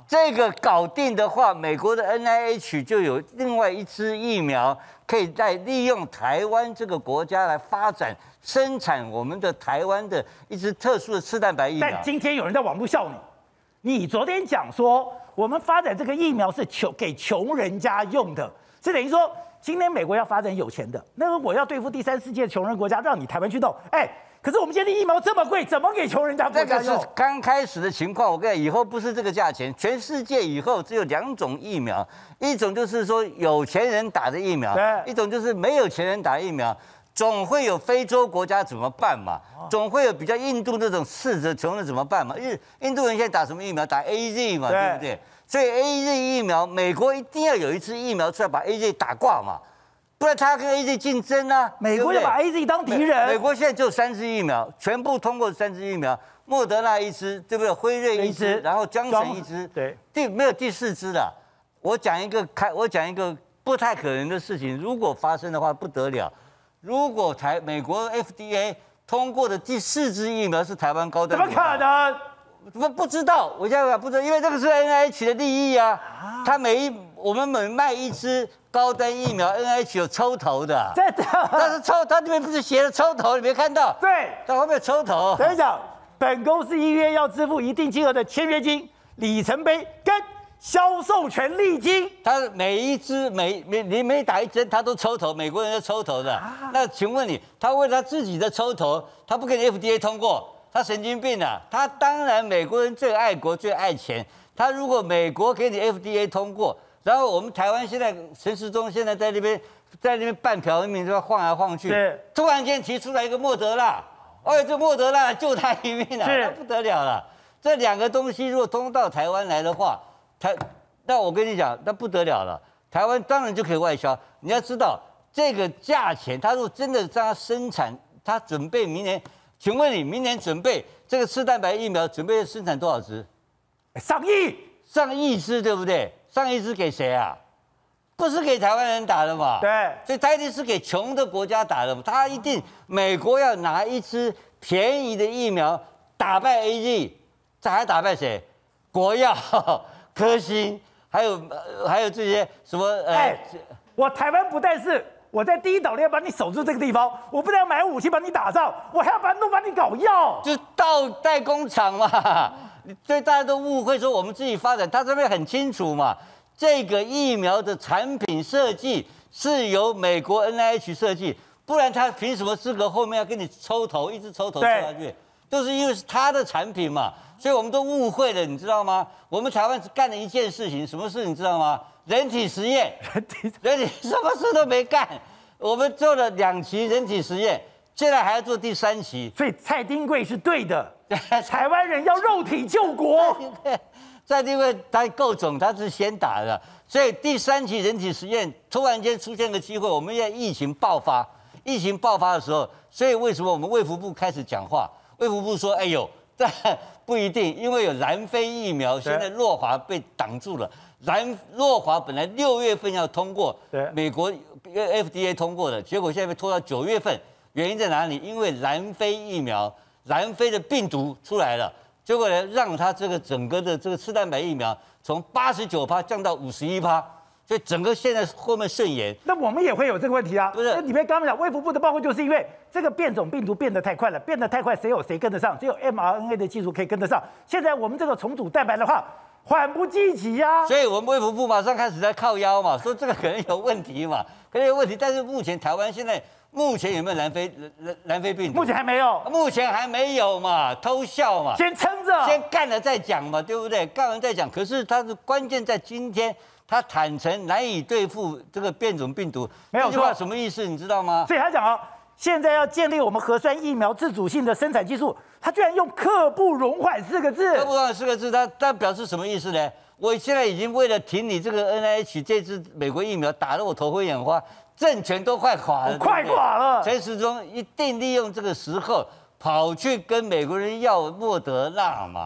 这个搞定的话，美国的 N I H 就有另外一支疫苗，可以再利用台湾这个国家来发展生产我们的台湾的一支特殊的次蛋白疫苗。 但今天有人在网络笑你，你昨天讲说我们发展这个疫苗是穷给穷人家用的，是等于说今天美国要发展有钱的，那我要对付第三世界穷人国家，让你台湾去弄，哎。可是我们现在的疫苗这么贵，怎么给穷人家国家用？ 这个是刚开始的情况，我跟你讲，以后不是这个价钱，全世界以后只有两种疫苗，一种就是说有钱人打的疫苗，一种就是没有钱人打的疫苗。总会有非洲国家怎么办嘛？总会有比较印度那种赤着穷的怎么办嘛？因为印度人现在打什么疫苗？打 A Z 嘛，对不对？所以 A Z 疫苗，美国一定要有一支疫苗出来把 A Z 打挂嘛。不然他跟 A Z 竞争啊， 美国就把 A Z 当敌人。 美国现在只有三支疫苗，全部通过三支疫苗，莫德纳一支，对不对？辉瑞一支，然后江神一支， 对， 第没有第四支了。我讲一个开，我讲一个不太可能的事情，如果发生的话不得了。如果台美国 F D A 通过的第四支疫苗是台湾高端， 怎么可能？ 不不知道，我现在不知道，因为这个是 N I H 的利益啊。他每一我们每卖一支高端疫苗 ，N I H 有抽头的， 真的。 但是抽，它这边不是写了抽头，你没看到？ 对， 它后面有抽头。 等一下，本公司依约要支付一定金额的签约金、里程碑跟销售权利金。 他每一支每每你每打一针，他都抽头，美国人都抽头的。啊、那请问你，他为他自己的抽头，他不给你 F D A 通过？他神经病啊！他当然美国人最爱国最爱钱，他如果美国给你 F D A 通过，然后我们台湾现在陈时中现在在那边在那边半条命就晃来晃去，突然间提出来一个莫德纳，哎，这莫德纳救他一命啊，那不得了了。这两个东西如果通到台湾来的话，台那我跟你讲，那不得了了。台湾当然就可以外销。你要知道这个价钱，他如果真的让他生产，他准备明年。请问你明年准备这个次蛋白疫苗准备生产多少支？ 上亿， 上亿支，对不对？上亿支给谁啊？不是给台湾人打的嘛？ 对， 所以他一定是给穷的国家打的嘛。他一定美国要拿一支便宜的疫苗打败 A Z， 这还打败谁？国药、科兴，还有还有这些什么？ 哎，我台湾不但是。我在第一岛链把你守住这个地方，我不但要买武器把你打仗，我还要把弄把你搞药， 就到代工厂嘛。所以大家都误会说我们自己发展，他这边很清楚嘛。这个疫苗的产品设计是由美国 N I H 设计，不然他凭什么资格后面要跟你抽头，一直抽头抽下去？都是因为是他的产品嘛，所以我们都误会了，你知道吗？我们台湾只干了一件事情，什么事你知道吗？人体实验，人体人体什么事都没干，我们做了两期人体实验，现在还要做第三期。 所以蔡丁贵是对的，台湾人要肉体救国。 蔡丁贵他够种，他是先打的，所以第三期人体实验突然间出现个机会，我们现在疫情爆发，疫情爆发的时候，所以为什么我们卫福部开始讲话？卫福部说：“哎呦，但不一定，因为有南非疫苗，现在诺华被挡住了。”南诺华本来六月份要通过，美国 F D A 通过的，结果现在被拖到九月份，原因在哪里？因为南非疫苗，南非的病毒出来了，结果呢，让它这个整个的这个次蛋白疫苗从八十九趴降到五十一趴，所以整个现在后面顺延。 那我们也会有这个问题啊， 不是？ 那里面刚刚讲卫福部的报告，就是因为这个变种病毒变得太快了，变得太快，谁有谁跟得上？只有 m R N A 的技术可以跟得上。现在我们这个重组蛋白的话。缓不济急呀、啊， 所以我们卫福部马上开始在靠腰嘛，说这个可能有问题嘛，可能有问题。但是目前台湾现在目前有没有南非南南非病毒？ 目前还没有， 目前还没有嘛，偷笑嘛， 先撑着， 先干了再讲嘛，对不对？干完再讲。可是它的关键在今天，他坦诚难以对付这个变种病毒， 没有错。 这句话什么意思？你知道吗？ 所以他讲啊，现在要建立我们核酸疫苗自主性的生产技术。他居然用刻不容缓四个字， 刻不容缓四个字，他他表示什么意思呢？我现在已经为了挺你这个 N I H 这支美国疫苗，打得我头昏眼花，政权都快垮了， 快垮了。 陈时中一定利用这个时候跑去跟美国人要莫德纳嘛，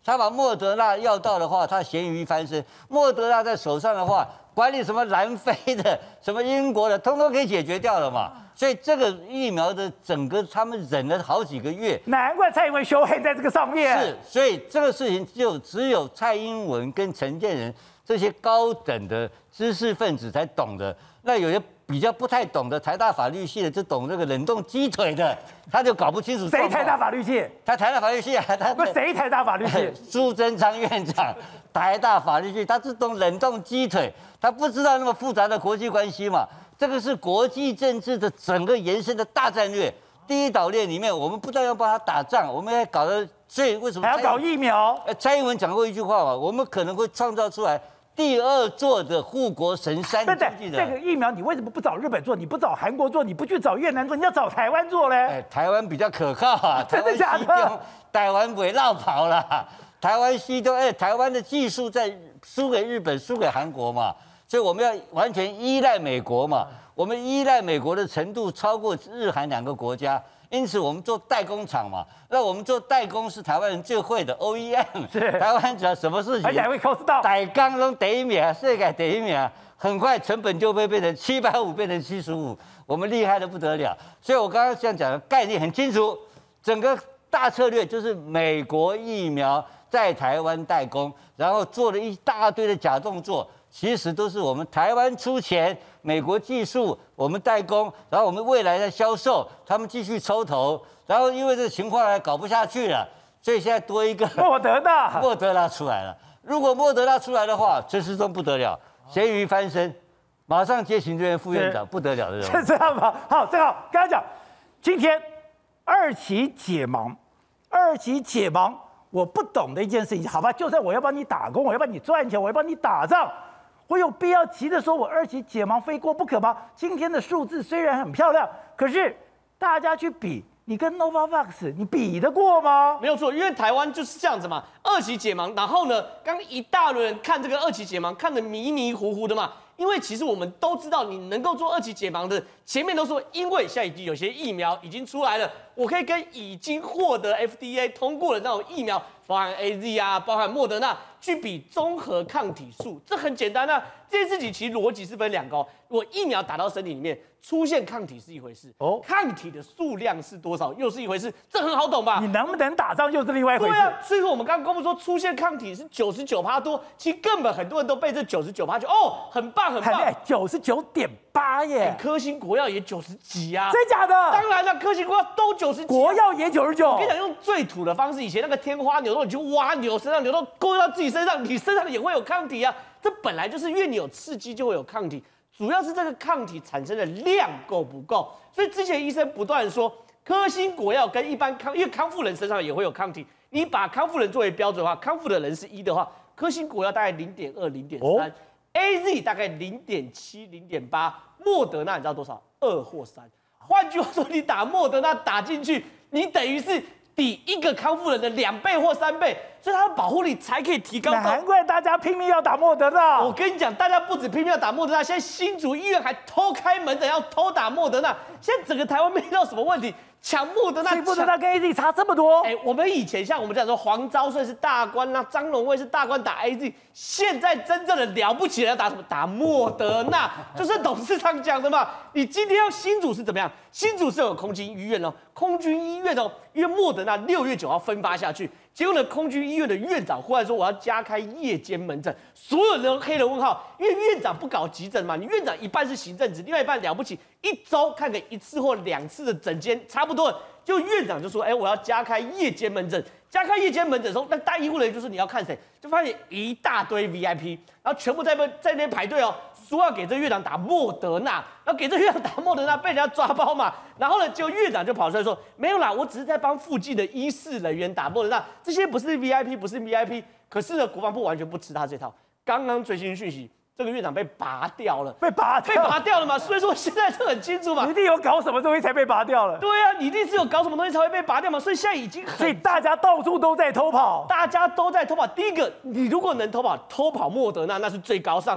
他把莫德纳要到的话，他咸鱼翻身。莫德纳在手上的话，管理什么南非的、什么英国的，通通可以解决掉了嘛。所以这个疫苗的整个他们忍了好几个月， 难怪蔡英文羞黑在这个上面。 是，所以这个事情就只有蔡英文跟陈建仁这些高等的知识分子才懂的。那有些比较不太懂的台大法律系的，就懂这个冷冻鸡腿的，他就搞不清楚。 谁台大法律系？ 他台大法律系啊，他不谁台大法律系？ 苏贞昌院长，台大法律系，他只懂冷冻鸡腿，他不知道那么复杂的国际关系嘛。这个是国际政治的整个延伸的大战略。第一岛链里面，我们不但要帮他打仗，我们还搞得，所以为什么还要搞疫苗？ 呃，蔡英文讲过一句话嘛，我们可能会创造出来第二座的护国神山。 对对，这个疫苗你为什么不找日本做？你不找韩国做？你不去找越南做？你要找台湾做嘞？ 哎，台湾比较可靠啊， 真的假的？ 台湾不会绕跑啦，台湾西东，哎，台湾的技术在输给日本、输给韩国嘛，所以我们要完全依赖美国嘛。我们依赖美国的程度超过日韩两个国家，因此我们做代工厂嘛。那我们做代工是台湾人最会的 O E M， 是台湾只要什么事情， 而且还会 cost 到， 代工中第一名，世界第一名，很快成本就会变成七百五变成七十五，我们厉害的不得了。所以我刚刚这样讲的概念很清楚，整个大策略就是美国疫苗在台湾代工，然后做了一大堆的假动作。其实都是我们台湾出钱，美国技术我们代工，然后我们未来的销售，他们继续抽头，然后因为这个情况还搞不下去了，所以现在多一个莫德纳， 莫德纳出来了。如果莫德纳出来的话，陈时中不得了，咸鱼翻身，马上接行政院副院长，不得了的人。 是这样吗？好，正好刚刚讲，今天二期解盲，二期解盲，我不懂的一件事情，好吧，就算我要帮你打工，我要帮你赚钱，我要帮你打仗。我有必要急着说我二期解盲非过不可吗？今天的数字虽然很漂亮，可是大家去比，你跟 Novavax 你比得过吗？ 没有错，因为台湾就是这样子嘛，二期解盲，然后呢，刚一大轮人看这个二期解盲，看得迷迷糊糊的嘛。因为其实我们都知道，你能够做二期解盲的，前面都说，因为现在已经有些疫苗已经出来了，我可以跟已经获得 F D A 通过的那种疫苗，包含 A Z 啊，包含莫德纳，去比综合抗体数，这很简单啊。这件事情其实逻辑是分两个哦，我疫苗打到身体里面，出现抗体是一回事，哦，抗体的数量是多少又是一回事，这很好懂吧？ 你能不能打仗又是另外一回事。 对啊，所以说我们刚刚公布说出现抗体是九十九趴多，其实根本很多人都被这九十九趴就哦，很棒很棒， 九十九点八耶， 科兴国药也九十几啊， 真假的？ 当然了，科兴国药都九十几， 国药也九十九。 我跟你讲，用最土的方式，以前那个天花牛肉，你去挖牛身上牛肉勾到自己身上，你身上也会有抗体啊。这本来就是因为你有刺激就会有抗体，主要是这个抗体产生的量够不够。所以之前医生不断说，科兴国药跟一般康，因为康复人身上也会有抗体，你把康复人作为标准的话，康复的人是一的话，科兴国药大概零点二、零点三 ，A Z 大概零点七、零点八，莫德纳你知道多少？二或三。换句话说，你打莫德纳打进去，你等于是比一个康复人的两倍或三倍，所以它的保护力才可以提高。 难怪大家拼命要打莫德纳。 我跟你讲，大家不止拼命要打莫德纳，现在新竹医院还偷开门诊要偷打莫德纳。现在整个台湾没遇到什么问题，抢莫德纳， 莫德纳跟 A Z 差这么多。 哎，我们以前像我们讲说黄昭顺是大官啦，张荣卫是大官打 A Z， 现在真正的了不起的要打什么？打莫德纳，就是董事长讲的嘛。你今天要新竹是怎么样？新竹是有空军医院哦，空军医院哦，因为莫德纳六月九号分发下去，结果呢，空军医院的院长忽然说我要加开夜间门诊，所有人都黑了问号，因为院长不搞急诊嘛，你院长一半是行政职，另外一半了不起，一周看个一次或两次的诊间差不多了。就院长就说，哎、欸，我要加开夜间门诊，加开夜间门诊的时候，那大医护人员就说你要看谁，就发现一大堆 V I P， 然后全部在那在那边排队哦，说要给这院长打莫德纳，然后给这院长打莫德纳被人家抓包嘛，然后呢，结果院长就跑出来说，没有啦，我只是在帮附近的医事人员打莫德纳，这些不是 V I P， 不是 V I P， 可是呢，国防部完全不吃他这套，刚刚最新讯息。这个院长被拔掉了， 被拔掉被拔掉了嘛？所以说现在就很清楚嘛， 你一定有搞什么东西才被拔掉了。 对啊，你一定是有搞什么东西才会被拔掉嘛。所以现在已经很， 所以大家到处都在偷跑， 大家都在偷跑。第一个，你如果能偷跑，偷跑莫德纳那是最高尚的。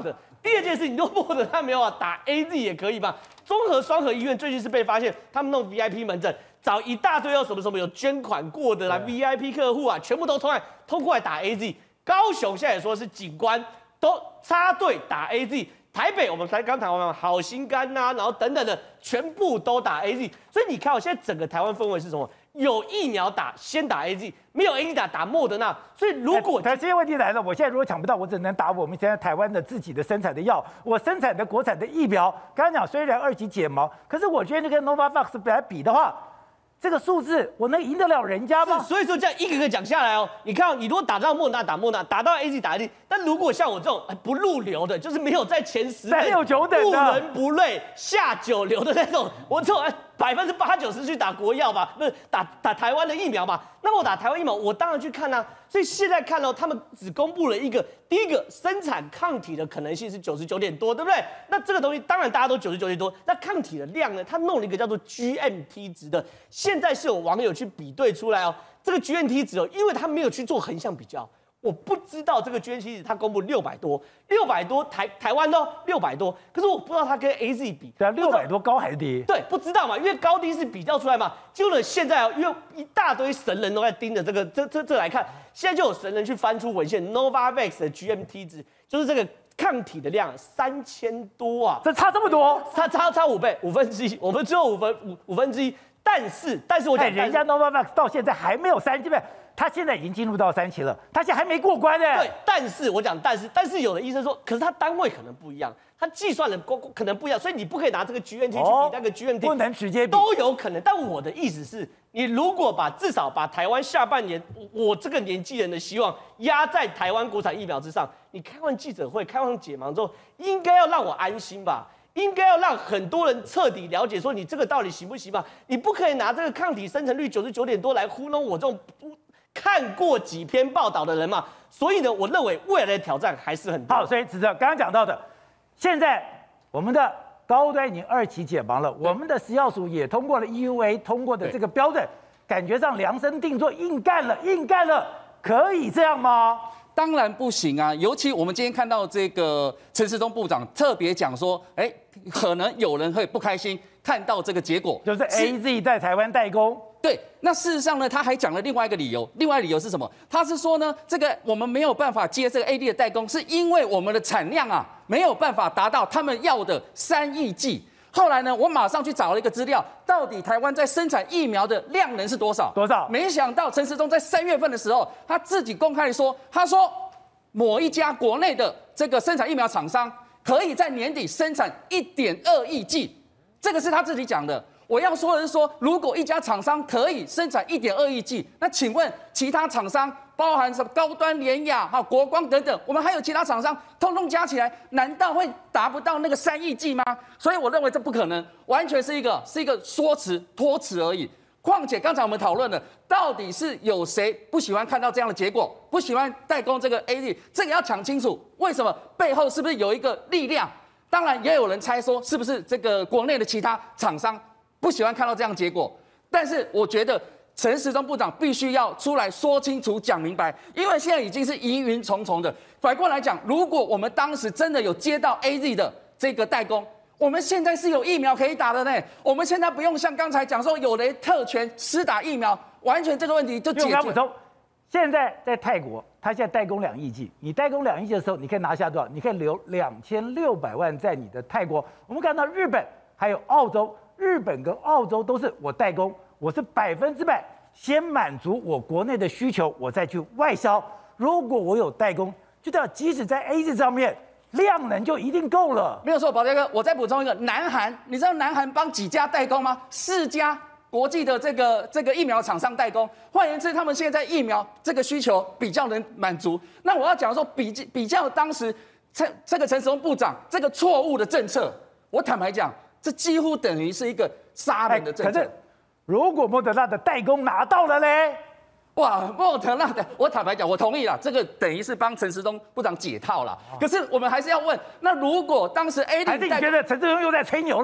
第二件事，你都莫德纳没有啊，打 A Z 也可以吧？综合双和医院最近是被发现，他们弄 V I P 门诊，找一大堆要什么什么有捐款过的啦 ，V I P 客户啊，全部都通来通过来打 A Z。高雄现在也说是警官都插队打 A Z。台北我们才刚谈完嘛，好心肝呐、啊，然后等等的，全部都打 A Z。所以你看，我现在整个台湾氛围是什么？有疫苗打，先打 A Z； 没有 A Z 打，打莫德纳。所以如果但这些问题来了，我现在如果抢不到，我只能打我们现在台湾的自己的生产的药，我生产的国产的疫苗。刚刚讲虽然二级解盲，可是我觉得那跟 Novavax 来比的话，这个数字我能赢得了人家吗？ 所以说这样一个个讲下来哦，你看、哦、你如果打到莫纳打莫纳，打到 A Z 打 A Z， 但如果像我这种不入流的，就是没有在前十三六九等的， 不伦不类下九流的那种，我这种百分之八九十去打国药吧，不是打打台湾的疫苗吧？那么我打台湾疫苗，我当然去看啊。所以现在看到、哦、他们只公布了一个，第一个生产抗体的可能性是九十九点多，对不对？那这个东西当然大家都九十九点多，那抗体的量呢？他弄了一个叫做 G M T 值的，现在是有网友去比对出来哦，这个 G M T 值哦，因为他没有去做横向比较。我不知道这个 G M T 值，它公布六百多，六百多台台湾哦，六百多，可是我不知道它跟 A Z 比， 对啊，六百多高还是低？ 对，不知道嘛，因为高低是比较出来嘛。结果现在哦，因为一大堆神人都在盯着这个这这这来看，现在就有神人去翻出文献 ，Novavax 的 G M T 值就是这个抗体的量三千多啊， 这差这么多， 差差差五倍，五分之一，我们只有五分五五分之一，但是但是我讲， 人家 Novavax 到现在还没有三期呗。他现在已经进入到三期了，他现在还没过关呢。 对，但是我讲，但是但是有的医生说，可是他单位可能不一样，他计算的可能不一样，所以你不可以拿这个 G M T 去比那个 G M T，、哦、 不能直接比， 都有可能。但我的意思是，你如果把至少把台湾下半年我这个年纪人的希望压在台湾国产疫苗之上，你开完记者会，开完解盲之后，应该要让我安心吧。应该要让很多人彻底了解，说你这个到底行不行吧？你不可以拿这个抗体生成率九十九点多来糊弄我这种看过几篇报道的人嘛，所以呢，我认为未来的挑战还是很大。 好，所以子哲刚刚讲到的，现在我们的高端已经二期解盲了，我们的食药署也通过了 E U A 通过的这个标准，感觉上量身定做，硬干了，硬干了，可以这样吗？ 当然不行啊！尤其我们今天看到这个陈时中部长特别讲说，哎，可能有人会不开心看到这个结果， 就是 A Z 在台湾代工。 对，那事实上呢，他还讲了另外一个理由，另外理由是什么？他是说呢，这个我们没有办法接这个 A D 的代工，是因为我们的产量啊没有办法达到他们要的三亿剂。后来呢，我马上去找了一个资料，到底台湾在生产疫苗的量能是多少？ 多少？ 没想到陈时中在三月份的时候，他自己公开说，他说某一家国内的这个生产疫苗厂商可以在年底生产一点二亿剂，这个是他自己讲的。我要说的是说，如果一家厂商可以生产一点二亿剂，那请问其他厂商，包含什么高端、联亚、哈国光等等，我们还有其他厂商，通通加起来，难道会达不到那个三亿剂吗？所以我认为这不可能，完全是一个是一个说辞、托词而已。况且刚才我们讨论了，到底是有谁不喜欢看到这样的结果，不喜欢代工这个 A Z， 这个要讲清楚，为什么背后是不是有一个力量？当然也有人猜说，是不是这个国内的其他厂商不喜欢看到这样的结果？但是我觉得陈时中部长必须要出来说清楚、讲明白，因为现在已经是疑云重重的。反过来讲，如果我们当时真的有接到 A Z 的这个代工，我们现在是有疫苗可以打的呢。我们现在不用像刚才讲说有人特权施打疫苗，完全这个问题就解决。 现在在泰国，他现在代工两亿剂，你代工两亿剂的时候，你可以拿下多少？你可以留两千六百万在你的泰国。我们看到日本还有澳洲，日本跟澳洲都是我代工，我是百分之百先满足我国内的需求，我再去外销。如果我有代工，就代表即使在 A Z 上面量能就一定够了。 没有错，宝杰哥，我再补充一个，南韩，你知道南韩帮几家代工吗？四家国际的这个这个疫苗厂商代工。换言之，他们现在疫苗这个需求比较能满足。那我要讲说比比较当时这这个陈时中部长这个错误的政策，我坦白讲，这几乎等于是一个杀人的政策。 可是如果莫德纳的代工拿到了嘞？ 哇，莫德纳的，我坦白讲，我同意了，这个等于是帮陈时中部长解套了。可是我们还是要问，那如果当时 A 零， 还是你觉得陈时中又在吹牛了？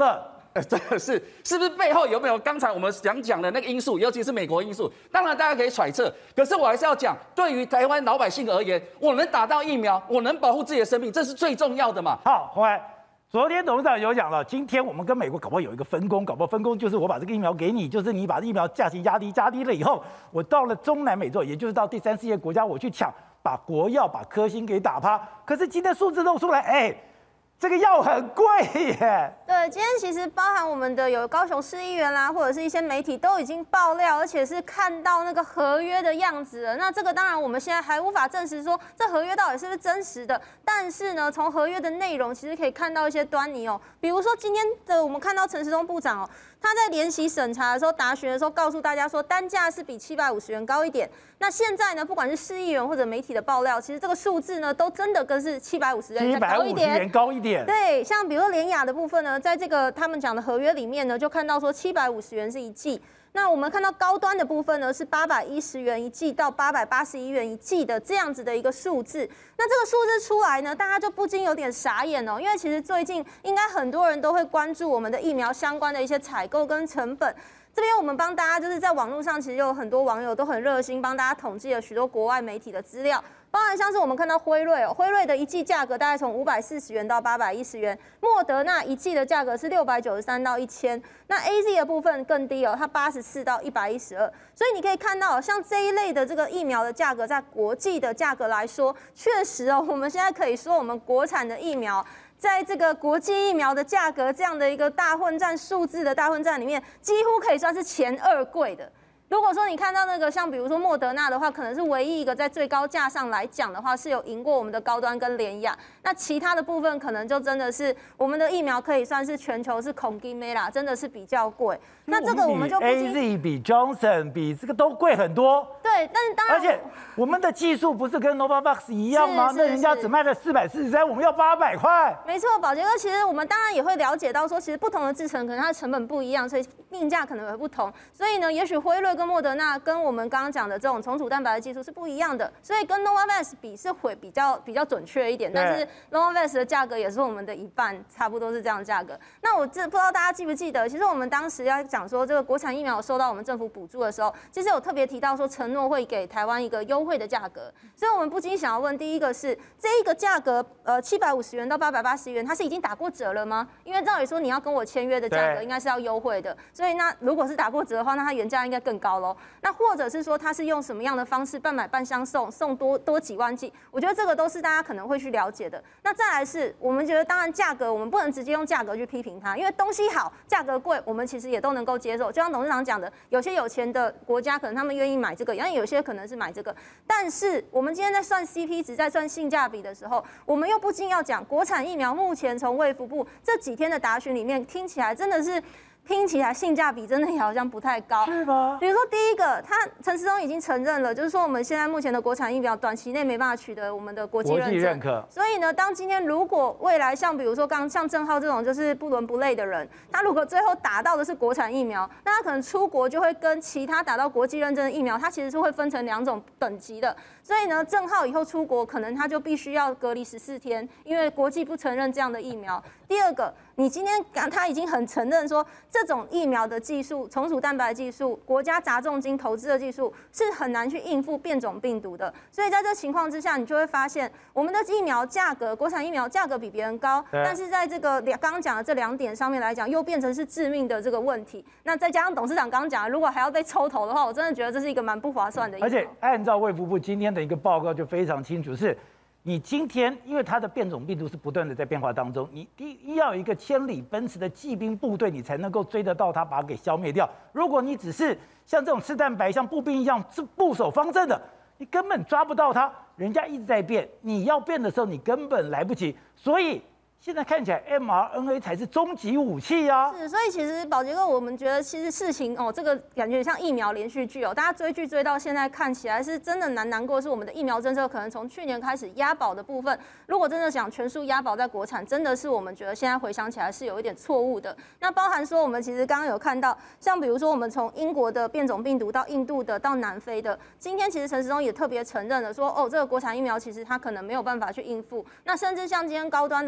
呃，这个是是不是背后有没有刚才我们想讲的那个因素，尤其是美国因素？当然大家可以揣测，可是我还是要讲，对于台湾老百姓而言，我能打到疫苗，我能保护自己的生命，这是最重要的嘛。 好，洪安，昨天董事长有讲了，今天我们跟美国搞不好有一个分工，搞不好分工就是我把这个疫苗给你，就是你把疫苗价钱压低，压低了以后，我到了中南美洲，也就是到第三世界国家，我去抢，把国药、把科兴给打趴。可是今天数字露出来，哎。这个药很贵耶。 对，今天其实包含我们的有高雄市议员啦，或者是一些媒体都已经爆料，而且是看到那个合约的样子了。那这个当然我们现在还无法证实说这合约到底是不是真实的，但是呢，从合约的内容其实可以看到一些端倪哦。比如说今天的我们看到陈时中部长哦，他在联席审查的时候答询的时候告诉大家说，单价是比七百五十元高一点。那现在呢，不管是市议员或者媒体的爆料，其实这个数字呢，都真的跟是七百五十元再高一点， 七百五十元高一点。 对，像比如说联雅的部分呢，在这个他们讲的合约里面呢，就看到说七百五十元是一剂。那我们看到高端的部分呢，是八百一十元一剂到八百八十一元一剂的这样子的一个数字。那这个数字出来呢，大家就不禁有点傻眼哦，因为其实最近应该很多人都会关注我们的疫苗相关的一些采购跟成本。这边我们帮大家就是在网络上，其实有很多网友都很热心，帮大家统计了许多国外媒体的资料，包含像是我们看到辉瑞哦，辉瑞的一剂价格大概从五百四十元到八百一十元，莫德纳一剂的价格是六百九十三到一千，那 A Z 的部分更低哦，它八十四到一百一十二，所以你可以看到，像这一类的这个疫苗的价格，在国际的价格来说，确实哦，我们现在可以说我们国产的疫苗。在这个国际疫苗的价格这样的一个大混战数字的大混战里面，几乎可以算是前二贵的。如果说你看到那个像比如说莫德纳的话，可能是唯一一个在最高价上来讲的话是有赢过我们的高端跟联雅，那其他的部分可能就真的是我们的疫苗可以算是全球是恐惊妹啦，真的是比较贵。那这个我们就不 A Z 比 Johnson 比这个都贵很多。 对，但是当然， 而且我们的技术不是跟 Novavax 一样吗？那人家只卖了四百四十三，我们要八百块。 没错，宝杰哥，其实我们当然也会了解到说，其实不同的制程可能它的成本不一样，所以定价可能会不同。所以呢，也许辉瑞跟莫德纳跟我们刚刚讲的这种重组蛋白的技术是不一样的，所以跟 Novavax 比是会比较比较准确一点，但是 Novavax 的价格也是我们的一半，差不多是这样的价格。那我这不知道大家记不记得，其实我们当时要讲说这个国产疫苗收到我们政府补助的时候，其实有特别提到说承诺会给台湾一个优惠的价格，所以我们不禁想要问，第一个是这一个价格，呃，七百五十元到八百八十元，它是已经打过折了吗？因为照理说你要跟我签约的价格应该是要优惠的，所以那如果是打过折的话，那它原价应该更高喽。那或者是说它是用什么样的方式半买半相送，送多多几万剂？我觉得这个都是大家可能会去了解的。那再来是我们觉得，当然价格我们不能直接用价格去批评它，因为东西好，价格贵，我们其实也都能够接受。就像董事长讲的，有些有钱的国家可能他们愿意买这个，然后有些可能是买这个。但是我们今天在算 C P 值，在算性价比的时候，我们又不禁要讲，国产疫苗目前从卫福部这几天的答询里面，听起来真的是。听起来性价比真的也好像不太高， 是吗？ 比如说第一个，他陈时中已经承认了，就是说我们现在目前的国产疫苗短期内没办法取得我们的国际认证。 认可。 所以呢，当今天如果未来像比如说刚像郑浩这种就是不伦不类的人，他如果最后打到的是国产疫苗，那他可能出国就会跟其他打到国际认证的疫苗，它其实是会分成两种等级的。所以呢，郑浩以后出国可能他就必须要隔离十四天，因为国际不承认这样的疫苗。第二个，你今天他已经很承认说，这种疫苗的技术、重组蛋白技术、国家砸重金投资的技术是很难去应付变种病毒的。所以在这情况之下，你就会发现我们的疫苗价格，国产疫苗价格比别人高，但是在这个刚刚讲的这两点上面来讲，又变成是致命的这个问题。那再加上董事长刚刚讲的，如果还要被抽头的话，我真的觉得这是一个蛮不划算的疫苗。 而且按照卫福部今天的一个报告就非常清楚，是你今天因为它的变种病毒是不断的在变化当中，你第一要有一个千里奔驰的骑兵部队，你才能够追得到它，把它给消灭掉。如果你只是像这种吃蛋白像步兵一样是固守方阵的，你根本抓不到它，人家一直在变，你要变的时候你根本来不及。所以现在看起来 M R N A 才是终极武器啊！ 是，所以其实宝杰哥，我们觉得其实事情哦，这个感觉像疫苗连续剧哦，大家追剧追到现在，看起来是真的难难过。是我们的疫苗政策可能从去年开始押宝的部分，如果真的想全数押宝在国产，真的是我们觉得现在回想起来是有一点错误的。那包含说我们其实刚刚有看到，像比如说我们从英国的变种病毒到印度的到南非的，今天其实陈时中也特别承认了说，哦，这个国产疫苗其实它可能没有办法去应付。那甚至像今天高端的总经理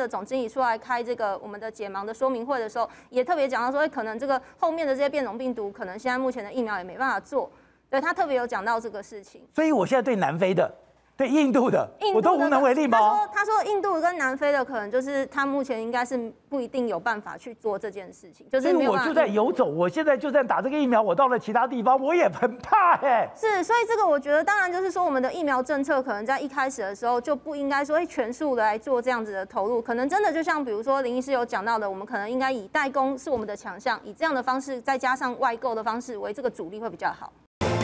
理出来开这个我们的解盲的说明会的时候，也特别讲到说，可能这个后面的这些变种病毒，可能现在目前的疫苗也没办法做。对他特别有讲到这个事情。 所以我现在对南非的。对印度的， 印度的我都无能为力吗？ 他说，他说印度跟南非的可能就是他目前应该是不一定有办法去做这件事情，就是没有办法。 我就在游走，我现在就算打这个疫苗，我到了其他地方，我也很怕哎、欸。 是，所以这个我觉得，当然就是说，我们的疫苗政策可能在一开始的时候就不应该说全数的来做这样子的投入，可能真的就像比如说林医师有讲到的，我们可能应该以代工是我们的强项，以这样的方式再加上外购的方式为这个主力会比较好。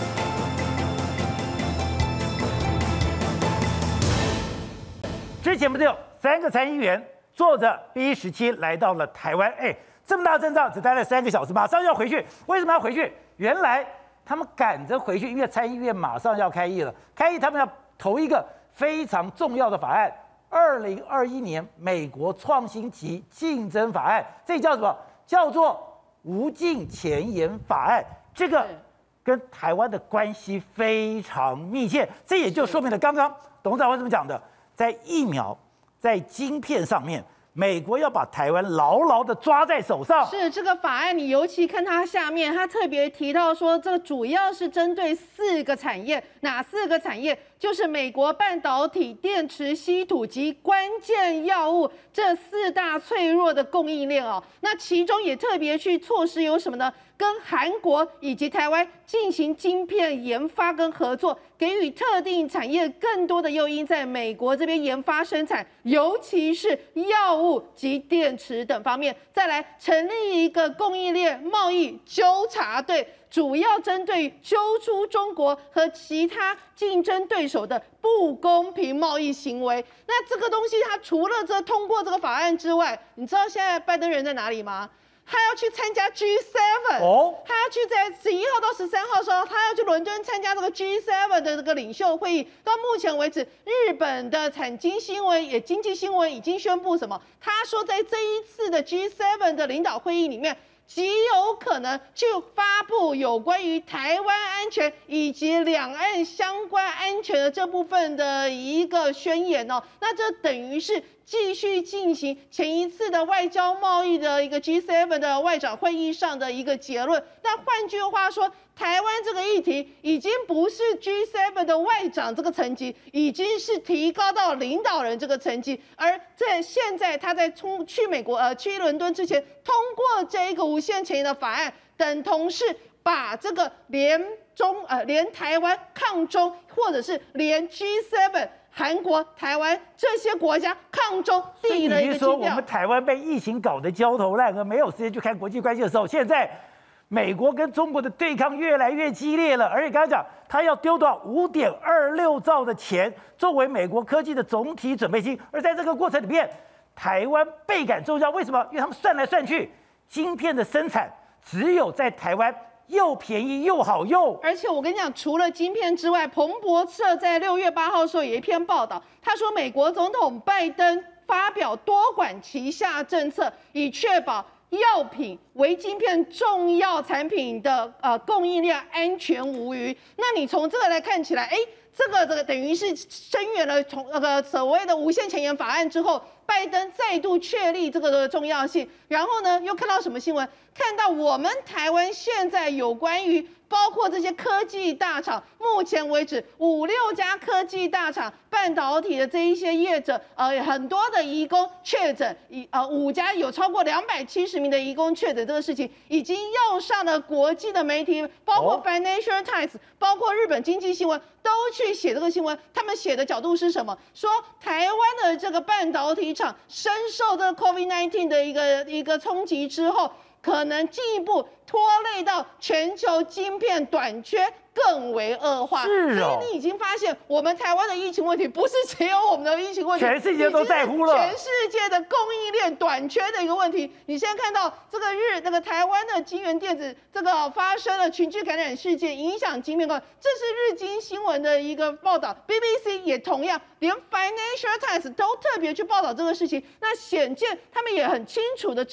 之前不是有三个参议员坐着 B 十七来到了台湾？哎，这么大阵仗只待了三个小时，马上要回去。为什么要回去？原来他们赶着回去，因为参议院马上要开议了。开议，他们要投一个非常重要的法案——二零二一年美国创新及竞争法案。这叫什么？叫做无尽前沿法案。这个跟台湾的关系非常密切。这也就说明了刚刚董事长为什么讲的。在疫苗、在晶片上面，美国要把台湾牢牢的抓在手上。 是这个法案，你尤其看它下面，它特别提到说，这个主要是针对四个产业，哪四个产业？就是美国半导体、电池、稀土及关键药物这四大脆弱的供应链哦。那其中也特别去措施有什么呢？跟韩国以及台湾进行晶片研发跟合作，给予特定产业更多的诱因，在美国这边研发生产，尤其是药物及电池等方面。再来成立一个供应链贸易纠察队，主要针对揪出中国和其他竞争对手的不公平贸易行为。那这个东西，它除了这通过这个法案之外，你知道现在拜登人在哪里吗？他要去参加 G 七， 哦，他要去在十一号到十三号的时候，他要去伦敦参加这个 G 七 的这个领袖会议。到目前为止，日本的产经新闻也经济新闻已经宣布什么？他说在这一次的 G 七 的领导会议里面，极有可能去发布有关于台湾安全以及两岸相关安全的这部分的一个宣言哦。那这等于是继续进行前一次的外交贸易的一个 G 七 的外长会议上的一个结论。那换句话说，台湾这个议题已经不是 G 七 的外长这个层级，已经是提高到领导人这个层级。而在现在他在冲去美国呃去伦敦之前通过这一个无限前沿的法案，等同是把这个连中呃连台湾抗中，或者是连 G 七。韩国、台湾这些国家抗中递了一个基调。 说我们台湾被疫情搞得焦头烂额，没有时间去看国际关系的时候，现在美国跟中国的对抗越来越激烈了。而且刚才讲，他要丢到五点二六兆的钱作为美国科技的总体准备金，而在这个过程里面，台湾倍感重要。为什么？因为他们算来算去，晶片的生产只有在台湾。又便宜又好用， 而且我跟你讲，除了晶片之外，彭博社在六月八号的时候有一篇报道，他说美国总统拜登发表多管齐下政策，以确保药品为晶片重要产品的呃供应链安全无虞。那你从这个来看起来，哎，这个这个等于是声援了从那个所谓的无限前沿法案之后，拜登再度确立这个的重要性。然后呢，又看到什么新闻？看到我们台湾现在有关于包括这些科技大厂，目前为止五六家科技大厂半导体的这一些业者，呃，很多的移工确诊，以呃五家有超过两百七十名的移工确诊这个事情，已经要上了国际的媒体，包括 Financial Times， 包括日本经济新闻都去写这个新闻。他们写的角度是什么？说台湾的这个半导体厂深受这个 COVID 十九 的一个一个冲击之后，可能进一步拖累到全球晶片短缺更为恶化。 是哦， 所以你已经发现，我们台湾的疫情问题不是只有我们的疫情问题， 全世界都在乎了， 全世界的供应链短缺的一个问题。你现在看到这个日那个台湾的晶圆电子这个发生了群聚感染事件，影响晶片供应，这是日经新闻的一个报道 ，B B C 也同样，连 Financial Times 都特别去报道这个事情。那显见他们也很清楚的知道，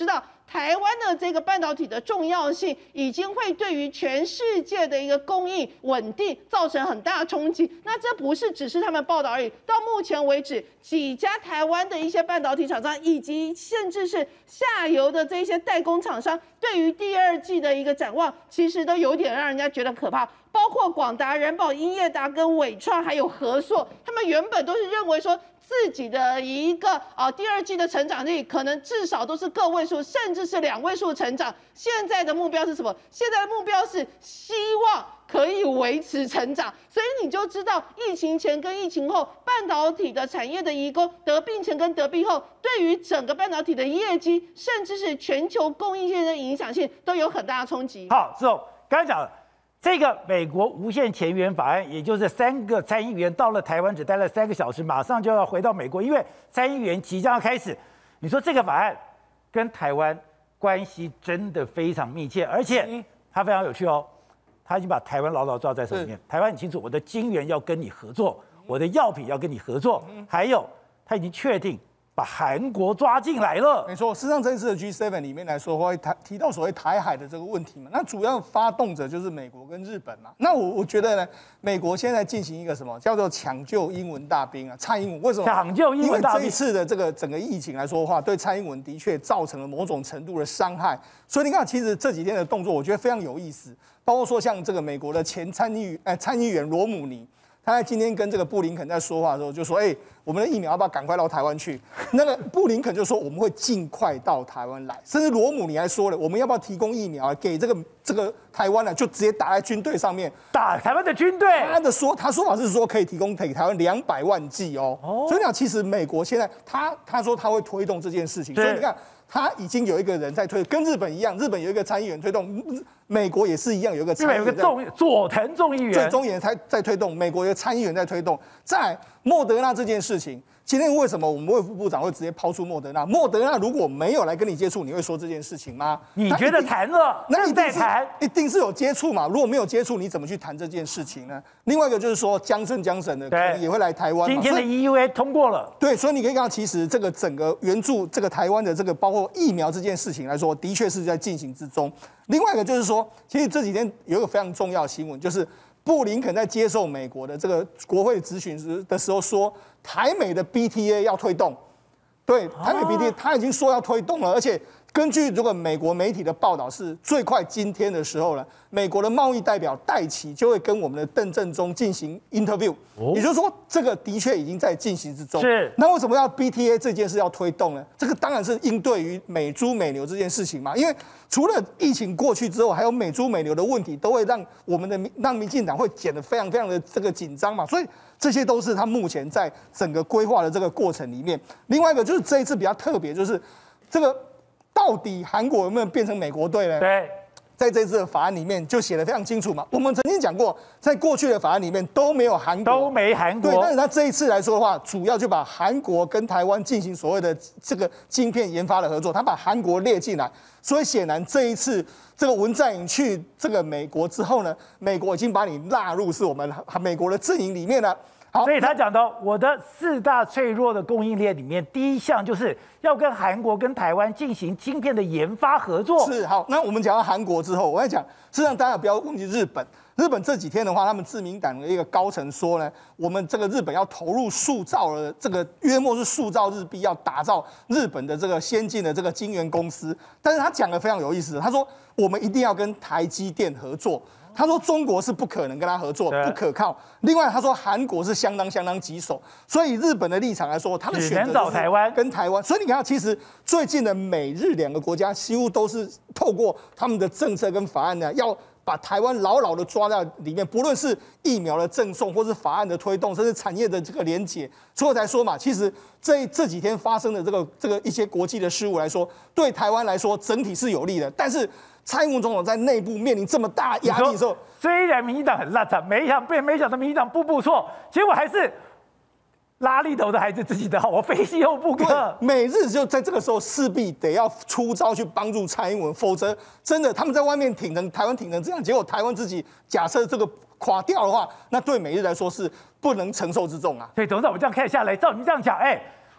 台湾的这个半导体的重要性，已经会对于全世界的一个供应稳定造成很大的冲击。那这不是只是他们报道而已，到目前为止，几家台湾的一些半导体厂商，以及甚至是下游的这些代工厂商，对于第二季的一个展望，其实都有点让人家觉得可怕。包括广达、仁宝、英业达跟伟创还有和硕，他们原本都是认为说自己的一个啊第二季的成长率可能至少都是个位数，甚至是两位数成长。现在的目标是什么？现在的目标是希望可以维持成长。所以你就知道疫情前跟疫情后半导体的产业的移工得病前跟得病后，对于整个半导体的业绩，甚至是全球供应链的影响性都有很大的冲击。 好，之后刚才讲了。这个美国无限前缘法案，也就是三个参议员到了台湾只待了三个小时，马上就要回到美国，因为参议员即将要开始。你说这个法案跟台湾关系真的非常密切，而且它非常有趣哦，他已经把台湾牢牢抓在手里面。台湾很清楚，我的晶圆要跟你合作，我的药品要跟你合作，还有他已经确定把韩国抓进来了。 没错，事实上这一次的 G 七 里面来说，会谈提到所谓台海的这个问题嘛，那主要发动者就是美国跟日本嘛。那我我觉得呢，美国现在进行一个什么叫做抢救英文大兵啊？蔡英文为什么抢救英文大兵？ 因为这一次的这个整个疫情来说的话，对蔡英文的确造成了某种程度的伤害。所以你看，其实这几天的动作，我觉得非常有意思，包括说像这个美国的前参议哎参议员罗姆尼。他在今天跟这个布林肯在说话的时候，就说：“哎、欸，我们的疫苗要不要赶快到台湾去？”那个布林肯就说：“我们会尽快到台湾来。”甚至罗姆尼还说了：“我们要不要提供疫苗给这个这个台湾呢？就直接打在军队上面， 打台湾的军队。” 他的说，他说法是说可以提供给台湾两百万剂哦。哦，所以讲，其实美国现在他他说他会推动这件事情，所以你看。他已经有一个人在推，跟日本一样，日本有一个参议员推动，美国也是一样有一个参议员， 有一个众佐藤众议员， 最中议员在在推动，美国有个参议员在推动。在莫德纳这件事情，今天为什么我们卫福部长会直接抛出莫德纳？莫德纳如果没有来跟你接触，你会说这件事情吗？ 你觉得谈了？ 那一定谈， 一定是有接触嘛？如果没有接触，你怎么去谈这件事情呢？另外一个就是说，江森江省的可能也会来台湾。 今天的 E U A 通过了， 对，所以你可以看到，其实这个整个援助这个台湾的这个包括疫苗这件事情来说，的确是在进行之中。另外一个就是说，其实这几天有一个非常重要的新闻，就是布林肯在接受美国的这个国会质询时的时候说，台美的 B T A 要推动。对，台美 B T A 他已经说要推动了，而且根据如果美国媒体的报道，是最快今天的时候呢，美国的贸易代表戴琪就会跟我们的邓正中进行 interview，、哦、也就是说，这个的确已经在进行之中。 是， 那为什么要 B T A 这件事要推动呢？这个当然是应对于美猪美牛这件事情嘛，因为除了疫情过去之后，还有美猪美牛的问题，都会让我们的让民进党会减得非常非常的这个紧张嘛，所以。这些都是他目前在整个规划的这个过程里面。另外一个就是这一次比较特别，就是这个到底韩国有没有变成美国队呢？ 对， 在这次的法案里面就写得非常清楚嘛。我们曾经讲过，在过去的法案里面都没有韩国， 都没韩国。 对，但是他这一次来说的话，主要就把韩国跟台湾进行所谓的这个晶片研发的合作，他把韩国列进来。所以显然这一次这个文在寅去这个美国之后呢，美国已经把你纳入是我们美国的阵营里面了。好， 所以他讲到我的四大脆弱的供应链里面，第一项就是要跟韩国跟台湾进行晶片的研发合作。 是，好，那我们讲到韩国之后，我在讲，事实上大家不要忘记日本。日本这几天的话，他们自民党的一个高层说呢，我们这个日本要投入塑造了这个约莫是塑造日币，要打造日本的这个先进的这个晶圆公司。但是他讲的非常有意思，他说我们一定要跟台积电合作。他说中国是不可能跟他合作，不可靠。另外他说韩国是相当相当棘手，所以日本的立场来说，他的选择找台湾跟台湾。所以你看，其实最近的美日两个国家几乎都是透过他们的政策跟法案呢，要把台湾牢牢的抓在里面，不论是疫苗的赠送，或是法案的推动，甚至产业的这个连结，所以我才说嘛，其实这这几天发生的这个这个一些国际的事务来说，对台湾来说整体是有利的，但是蔡英文总统在内部面临这么大压力的时候， 虽然民进党很烂惨，没想被没想到民进党步步错，结果还是拉力头的还是自己的好，我非西后不可。 美日就在这个时候势必得要出招去帮助蔡英文，否则真的他们在外面挺成台湾挺成这样，结果台湾自己假设这个垮掉的话，那对美日来说是不能承受之重啊。 对，董事长，我这样看下来，照你这样讲，哎、欸，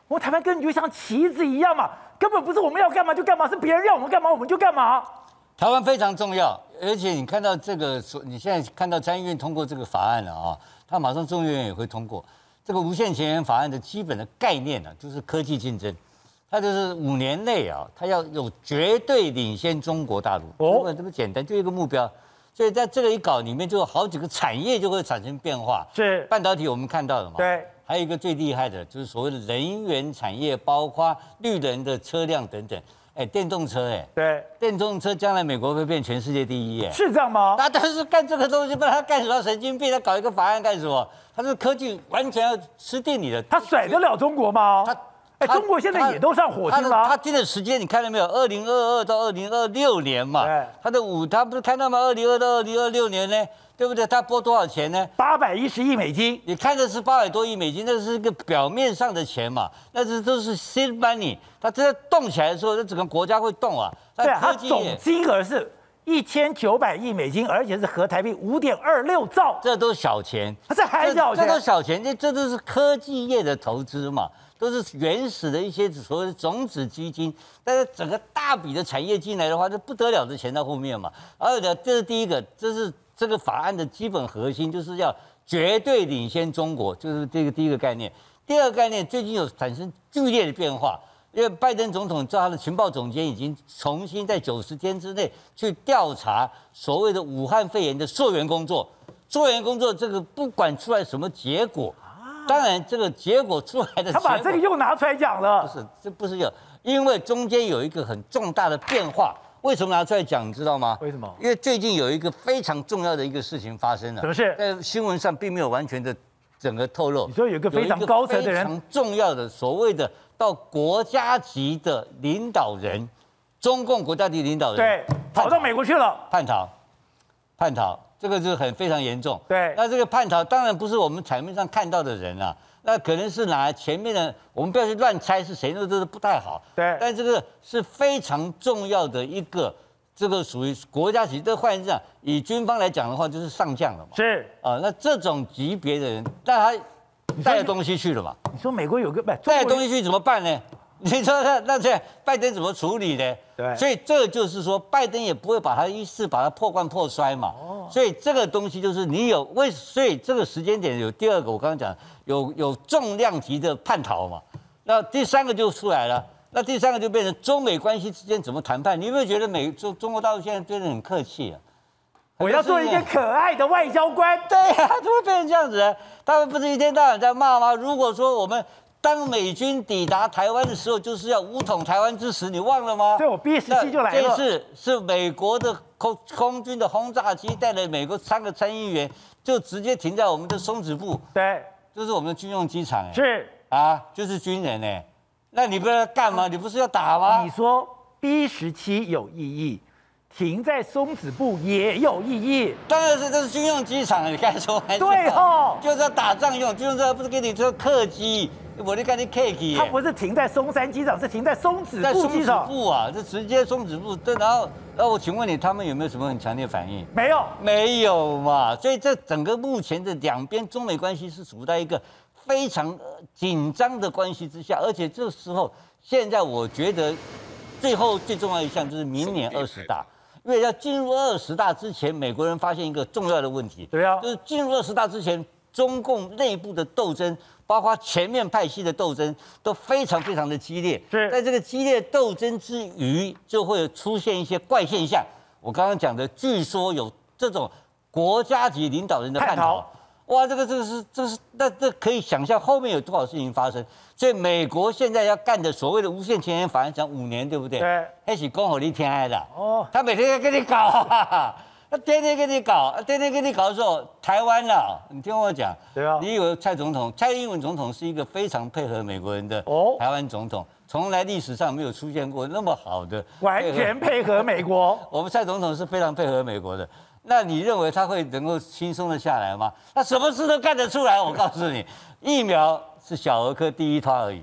我们台湾根本就像棋子一样嘛，根本不是我们要干嘛就干嘛，是别人要我们干嘛我们就干嘛。 台湾非常重要，而且你看到这个，你现在看到参议院通过这个法案了啊，它马上众议院也会通过。这个无限前沿法案的基本的概念呢、啊，就是科技竞争，它就是五年内啊，它要有绝对领先中国大陆。哦，这么简单，就一个目标。所以在这个一搞里面，就有好几个产业就会产生变化。 是半导体我们看到了嘛？ 对。 还有一个最厉害的，就是所谓的能源产业，包括绿能的车辆等等。哎，电动车，哎， 对， 电动车将来美国会变全世界第一，哎， 是这样吗？ 他但是干这个东西，不然他干什么？神经病，他搞一个法案干什么？他这个科技完全要吃定你的， 他甩得了中国吗？他，哎，中国现在也都上火星了。 他定的时间你看到没有？二零二二到二零二六年嘛，他的五，他不是看到吗？二零二到二零二六年呢？对不对？他拨多少钱呢？ 八百一十亿美金。 你看的是八百多亿美金，那是一个表面上的钱嘛，那是都是 seed money。它真的动起来的时候，这整个国家会动啊。 对，它总金额是一千九百亿美金，而且是合台币五点二六兆。 这都是小钱， 这还小钱， 这都小钱，这这都是科技业的投资嘛，都是原始的一些所谓的种子基金。但是整个大笔的产业进来的话，这不得了的钱在后面嘛。而且这是第一个，这是。这个法案的基本核心就是要绝对领先中国，就是这个第一个概念。第二个概念最近有产生剧烈的变化，因为拜登总统叫他的情报总监已经重新在九十天之内去调查所谓的武汉肺炎的溯源工作。溯源工作这个不管出来什么结果，当然这个结果出来的， 他把这个又拿出来讲了， 不是，这不是有，因为中间有一个很重大的变化。为什么拿出来讲？你知道吗？ 为什么？ 因为最近有一个非常重要的一个事情发生了。 什么事？ 在新闻上并没有完全的整个透露。 你说有一个非常高层的人， 非常重要的所谓的到国家级的领导人，中共国家级领导人， 对，跑到美国去了， 叛逃，叛逃，这个就是很非常严重。 对， 那这个叛逃当然不是我们台面上看到的人啊。那可能是拿前面的，我们不要去乱猜是谁，那这是不太好。 对， 但这个是非常重要的一个，这个属于国家级。这换言之讲，以军方来讲的话，就是上将了嘛。 是啊，那这种级别的人，但他带了东西去了嘛？ 你说美国有个不带了东西去怎么办呢？你说那那这拜登怎么处理呢？ 对， 所以这就是说，拜登也不会把他一次把他破罐破摔嘛。哦，所以这个东西就是你有为，所以这个时间点有第二个，我刚刚讲有有重量级的叛逃嘛。那第三个就出来了，那第三个就变成中美关系之间怎么谈判？你有没有觉得美中中国大陆现在对人很客气啊？ 我要做一个可爱的外交官。 对呀、啊，怎么变成这样子呢？他们不是一天到晚在骂吗？如果说我们当美军抵达台湾的时候，就是要武统台湾之时，你忘了吗？ 对，我 B 十七就来了。 这次是美国的空空军的轰炸机带了美国三个参议员，就直接停在我们的松子部。 对， 就是我们的军用机场。 是啊，就是军人哎。那你不要干嘛？你不是要打吗？ 你说 B 十七有意义，停在松子部也有意义。 当然是这是军用机场，你该说还是对哦， 就是要打仗用，军用车不是给你做客机。我就跟你 K K， 它不是停在松山机场，是停在松子部机场。 松子部啊，这直接松子部。对，然后，然后我请问你，他们有没有什么很强烈反应？ 没有， 没有嘛。所以这整个目前的两边中美关系是处在一个非常紧张的关系之下，而且这时候，现在我觉得最后最重要一项就是明年二十大。因为要进入二十大之前，美国人发现一个重要的问题， 对啊， 就是进入二十大之前，中共内部的斗争。包括前面派系的斗争都非常非常的激烈， 是在这个激烈斗争之余，就会出现一些怪现象。我刚刚讲的，据说有这种国家级领导人的叛逃，哇，这个这个是这是那这可以想象后面有多少事情发生。所以美国现在要干的所谓的无限前沿法案，讲五年，对不对？ 对， 那是讲好你听的啦。 哦， 他每天要跟你搞、啊。他天天跟你搞，天天跟你搞的时候，台湾啊，你听我讲， 对啊， 你以为蔡总统、蔡英文总统是一个非常配合美国人的台湾总统，从来历史上没有出现过那么好的， 完全配合美国。 我们蔡总统是非常配合美国的，那你认为他会能够轻松的下来吗？他什么事都干得出来，我告诉你，疫苗是小儿科第一团而已。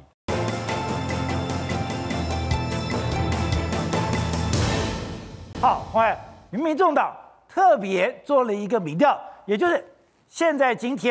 好，欢迎民众党。特别做了一个民调，也就是现在今天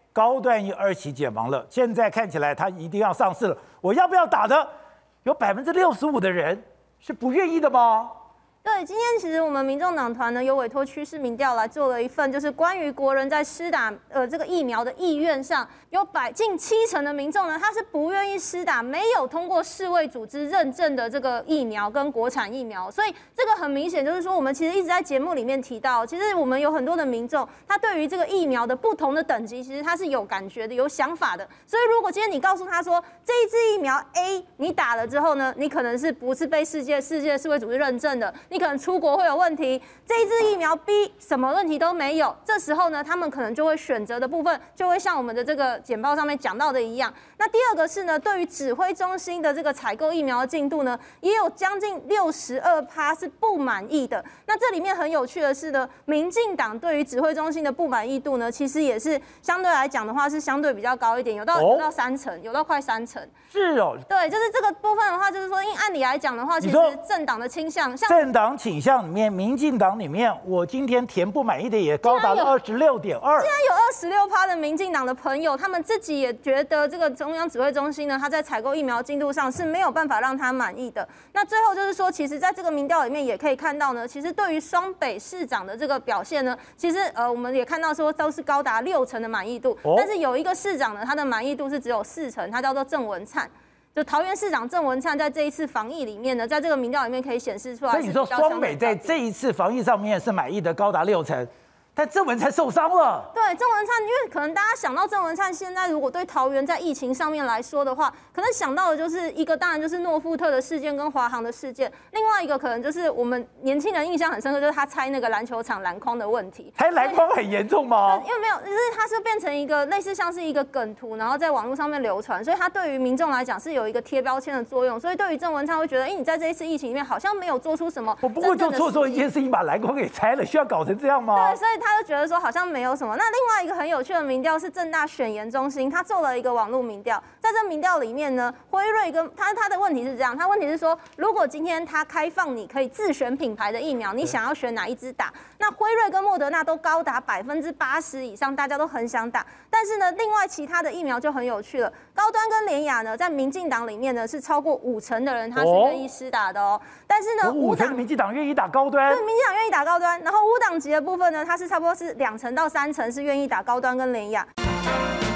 高端疫二期解盲了，现在看起来它一定要上市了。我要不要打的？有百分之六十五的人是不愿意的吗？ 对，今天其实我们民众党团呢有委托趋势民调来做了一份，就是关于国人在施打呃这个疫苗的意愿上，有百近七成的民众呢他是不愿意施打没有通过世卫组织认证的这个疫苗跟国产疫苗，所以这个很明显就是说，我们其实一直在节目里面提到，其实我们有很多的民众他对于这个疫苗的不同的等级，其实他是有感觉的、有想法的。所以如果今天你告诉他说这一支疫苗 A 你打了之后呢，你可能是不是被世界世界世卫组织认证的？你可能出国会有问题，这一支疫苗 B 什么问题都没有，这时候呢，他们可能就会选择的部分就会像我们的这个简报上面讲到的一样。那第二个是呢，对于指挥中心的这个采购疫苗的进度呢，也有将近六十二趴是不满意的。那这里面很有趣的是呢，民进党对于指挥中心的不满意度呢，其实也是相对来讲的话是相对比较高一点，有到有到三成，有到快三成。 是哦， 对，就是这个部分的话，就是说，因按理来讲的话，其实政党的倾向，像政党倾向里面，民进党里面，我今天填不满意的也高达了二十六点二。 竟然有二十六趴的民进党的朋友，他们自己也觉得这个中央指挥中心呢，他在采购疫苗进度上是没有办法让他满意的。那最后就是说，其实在这个民调里面也可以看到呢，其实对于双北市长的这个表现呢，其实呃我们也看到说都是高达六成的满意度，哦、但是有一个市长呢，他的满意度是只有四成，他叫做郑文灿。就桃园市长郑文灿在这一次防疫里面呢，在这个民调里面可以显示出来。 所以你说双北在这一次防疫上面是满意的高达六成，但郑文灿受伤了。 对，郑文灿，因为可能大家想到郑文灿现在如果对桃园在疫情上面来说的话，可能想到的就是一个，当然就是诺富特的事件跟华航的事件，另外一个可能就是我们年轻人印象很深刻，就是他拆那个篮球场篮筐的问题。 拆篮筐很严重吗？ 因为没有，就是它是变成一个类似像是一个梗图，然后在网络上面流传，所以它对于民众来讲是有一个贴标签的作用。所以对于郑文灿会觉得，哎、欸，你在这一次疫情里面好像没有做出什么。 我不过就做错一件事情，把篮筐给拆了，需要搞成这样吗？ 对，所以他就觉得说好像没有什么。那另外一个很有趣的民调是政大选研中心，他做了一个网络民调，在这民调里面呢，辉瑞跟他他的问题是这样，他问题是说，如果今天他开放你可以自选品牌的疫苗，你想要选哪一支打？那辉瑞跟莫德纳都高达百分之八十以上，大家都很想打。但是呢，另外其他的疫苗就很有趣了，高端跟联雅呢，在民进党里面呢是超过五成的人他是愿意施打的哦。但是呢， 五成的民进党愿意打高端， 对，民进党愿意打高端，然后无党籍的部分呢，它是差不多是两成到三成是愿意打高端跟联雅。